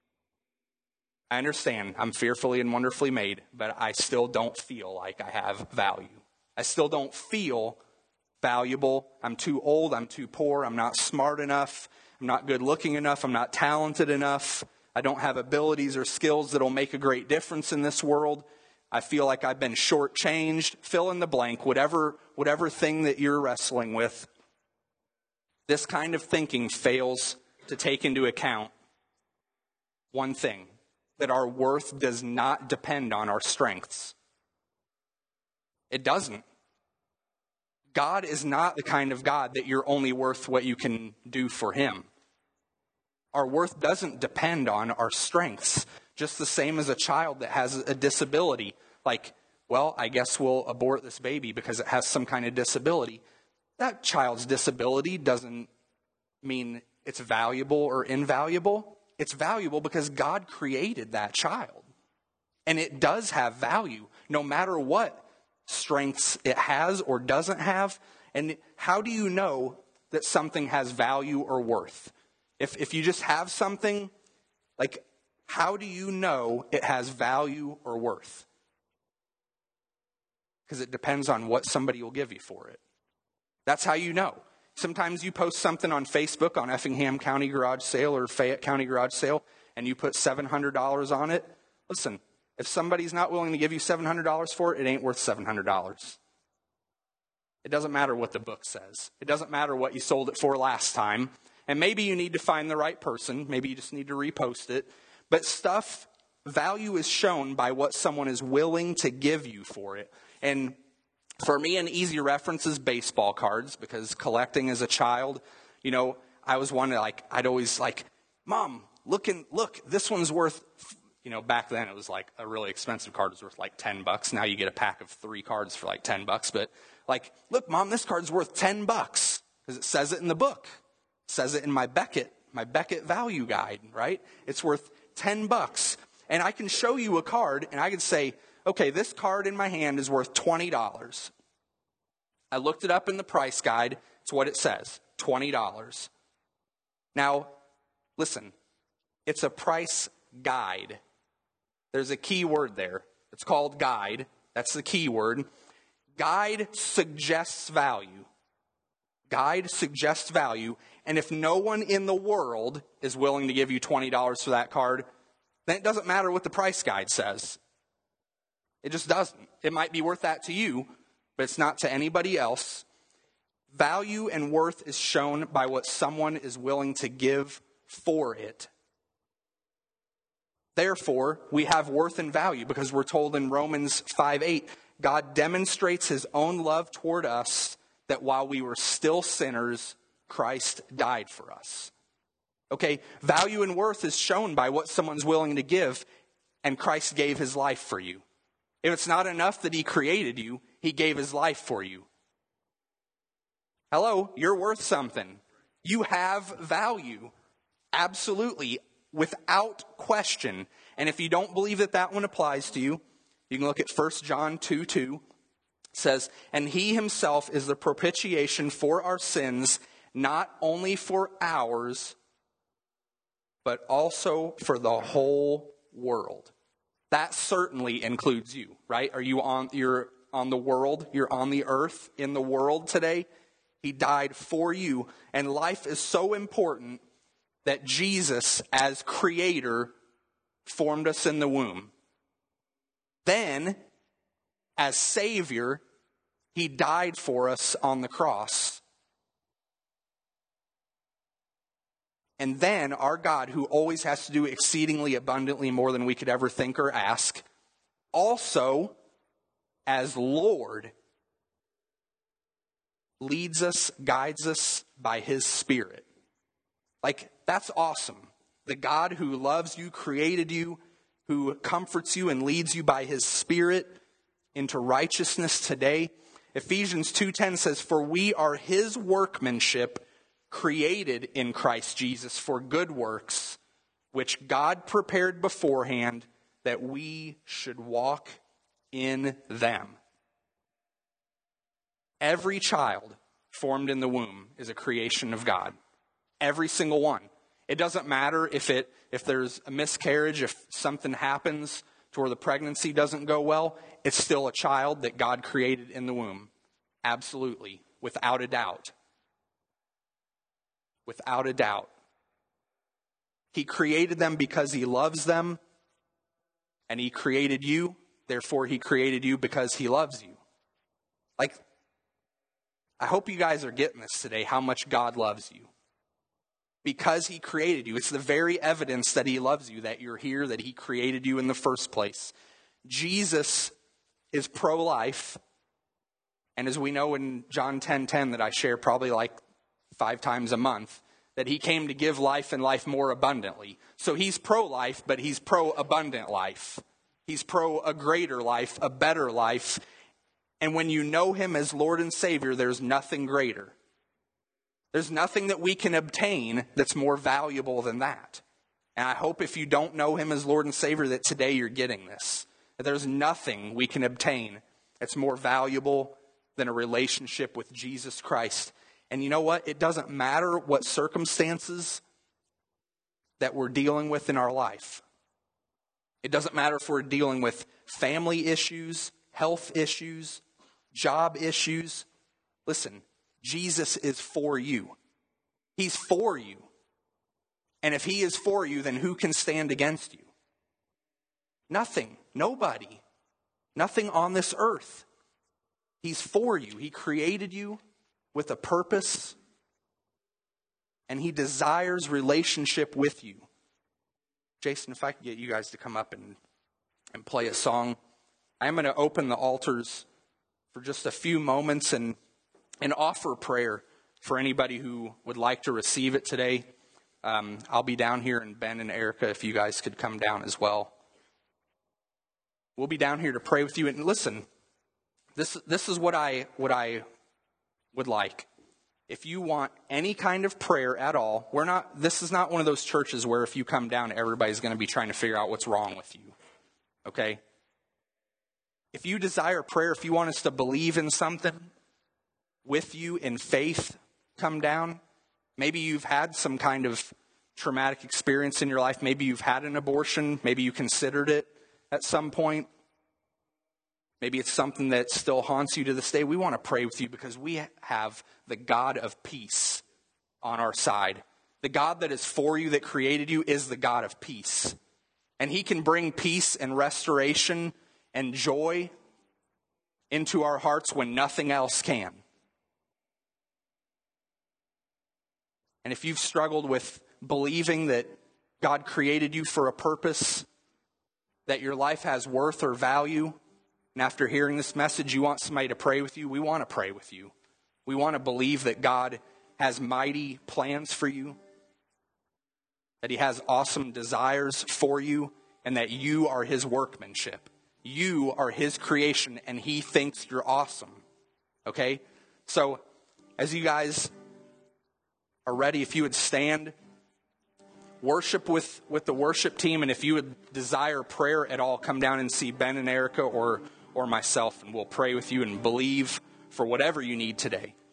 I understand, I'm fearfully and wonderfully made, but I still don't feel like I have value. I still don't feel valuable. I'm too old. I'm too poor. I'm not smart enough. I'm not good looking enough. I'm not talented enough. I don't have abilities or skills that'll make a great difference in this world. I feel like I've been shortchanged. Fill in the blank, whatever, whatever thing that you're wrestling with. This kind of thinking fails to take into account one thing, that our worth does not depend on our strengths. It doesn't. God is not the kind of God that you're only worth what you can do for him. Our worth doesn't depend on our strengths. Just the same as a child that has a disability. Like, well, I guess we'll abort this baby because it has some kind of disability. That child's disability doesn't mean it's valuable or invaluable. It's valuable because God created that child. And it does have value, no matter what strengths it has or doesn't have. And how do you know that something has value or worth? If if you just have something, like, how do you know it has value or worth? Because it depends on what somebody will give you for it. That's how you know. Sometimes you post something on Facebook on Effingham County Garage Sale or Fayette County Garage Sale, and you put seven hundred dollars on it. Listen, if somebody's not willing to give you seven hundred dollars for it, it ain't worth seven hundred dollars. It doesn't matter what the book says. It doesn't matter what you sold it for last time. And maybe you need to find the right person. Maybe you just need to repost it. But stuff, value is shown by what someone is willing to give you for it. And for me, an easy reference is baseball cards, because collecting as a child, you know, I was one that, like, I'd always like, Mom, look, in, look, this one's worth... You know, back then it was like a really expensive card was worth like ten bucks. Now you get a pack of three cards for like ten bucks. But like, look, Mom, this card's worth ten bucks because it says it in the book. It says it in my Beckett, my Beckett value guide, right? It's worth ten bucks. And I can show you a card and I can say, okay, this card in my hand is worth twenty dollars. I looked it up in the price guide. It's what it says, twenty dollars. Now, listen, it's a price guide. There's a key word there. It's called guide. That's the key word. Guide suggests value. Guide suggests value. And if no one in the world is willing to give you twenty dollars for that card, then it doesn't matter what the price guide says. It just doesn't. It might be worth that to you, but it's not to anybody else. Value and worth is shown by what someone is willing to give for it. Therefore, we have worth and value because we're told in Romans five eight, God demonstrates his own love toward us, that while we were still sinners, Christ died for us. Okay, value and worth is shown by what someone's willing to give, and Christ gave his life for you. If it's not enough that he created you, he gave his life for you. Hello, you're worth something. You have value. Absolutely. Without question. And if you don't believe that that one applies to you, you can look at First John two two. It says, and he himself is the propitiation for our sins, not only for ours, but also for the whole world. That certainly includes you, right? Are you on, you're on the world, you're on the earth, in the world today? He died for you, and life is so important that Jesus, as creator, formed us in the womb. Then, as Savior, he died for us on the cross. And then our God, who always has to do exceedingly abundantly more than we could ever think or ask, also, as Lord, leads us, guides us by his Spirit. Like, that's awesome. The God who loves you, created you, who comforts you and leads you by his Spirit into righteousness today. Ephesians two ten says, "For we are his workmanship, created in Christ Jesus for good works, which God prepared beforehand that we should walk in them." Every child formed in the womb is a creation of God. Every single one. It doesn't matter if it if there's a miscarriage, if something happens to where the pregnancy doesn't go well, it's still a child that God created in the womb. Absolutely. Without a doubt. Without a doubt. He created them because he loves them, and he created you. Therefore, he created you because he loves you. Like, I hope you guys are getting this today, how much God loves you. Because he created you. It's the very evidence that he loves you, that you're here, that he created you in the first place. Jesus is pro-life. And as we know in John ten ten that I share probably like five times a month, that he came to give life and life more abundantly. So he's pro-life, but he's pro-abundant life. He's pro a greater life, a better life. And when you know him as Lord and Savior, there's nothing greater. There's nothing that we can obtain that's more valuable than that. And I hope if you don't know him as Lord and Savior that today you're getting this. That there's nothing we can obtain that's more valuable than a relationship with Jesus Christ. And you know what? It doesn't matter what circumstances that we're dealing with in our life. It doesn't matter if we're dealing with family issues, health issues, job issues. Listen, Jesus is for you. He's for you. And if he is for you, then who can stand against you? Nothing. Nobody. Nothing on this earth. He's for you. He created you with a purpose. And he desires relationship with you. Jason, if I could get you guys to come up and, and play a song. I'm going to open the altars for just a few moments and, and offer prayer for anybody who would like to receive it today. Um, I'll be down here, and Ben and Erica, if you guys could come down as well. We'll be down here to pray with you. And listen, this this is what I what I would like. If you want any kind of prayer at all, we're not. This is not one of those churches where if you come down, everybody's going to be trying to figure out what's wrong with you. Okay? If you desire prayer, if you want us to believe in something with you in faith, come down. Maybe you've had some kind of traumatic experience in your life. Maybe you've had an abortion. Maybe you considered it at some point. Maybe it's something that still haunts you to this day. We want to pray with you because we have the God of peace on our side. The God that is for you, that created you, is the God of peace. And he can bring peace and restoration and joy into our hearts when nothing else can. And if you've struggled with believing that God created you for a purpose, that your life has worth or value, and after hearing this message, you want somebody to pray with you, we want to pray with you. We want to believe that God has mighty plans for you, that he has awesome desires for you, and that you are his workmanship. You are his creation, and he thinks you're awesome. Okay? So, as you guys are ready, if you would stand, worship with, with the worship team, and if you would desire prayer at all, come down and see Ben and Erica or, or myself, and we'll pray with you and believe for whatever you need today.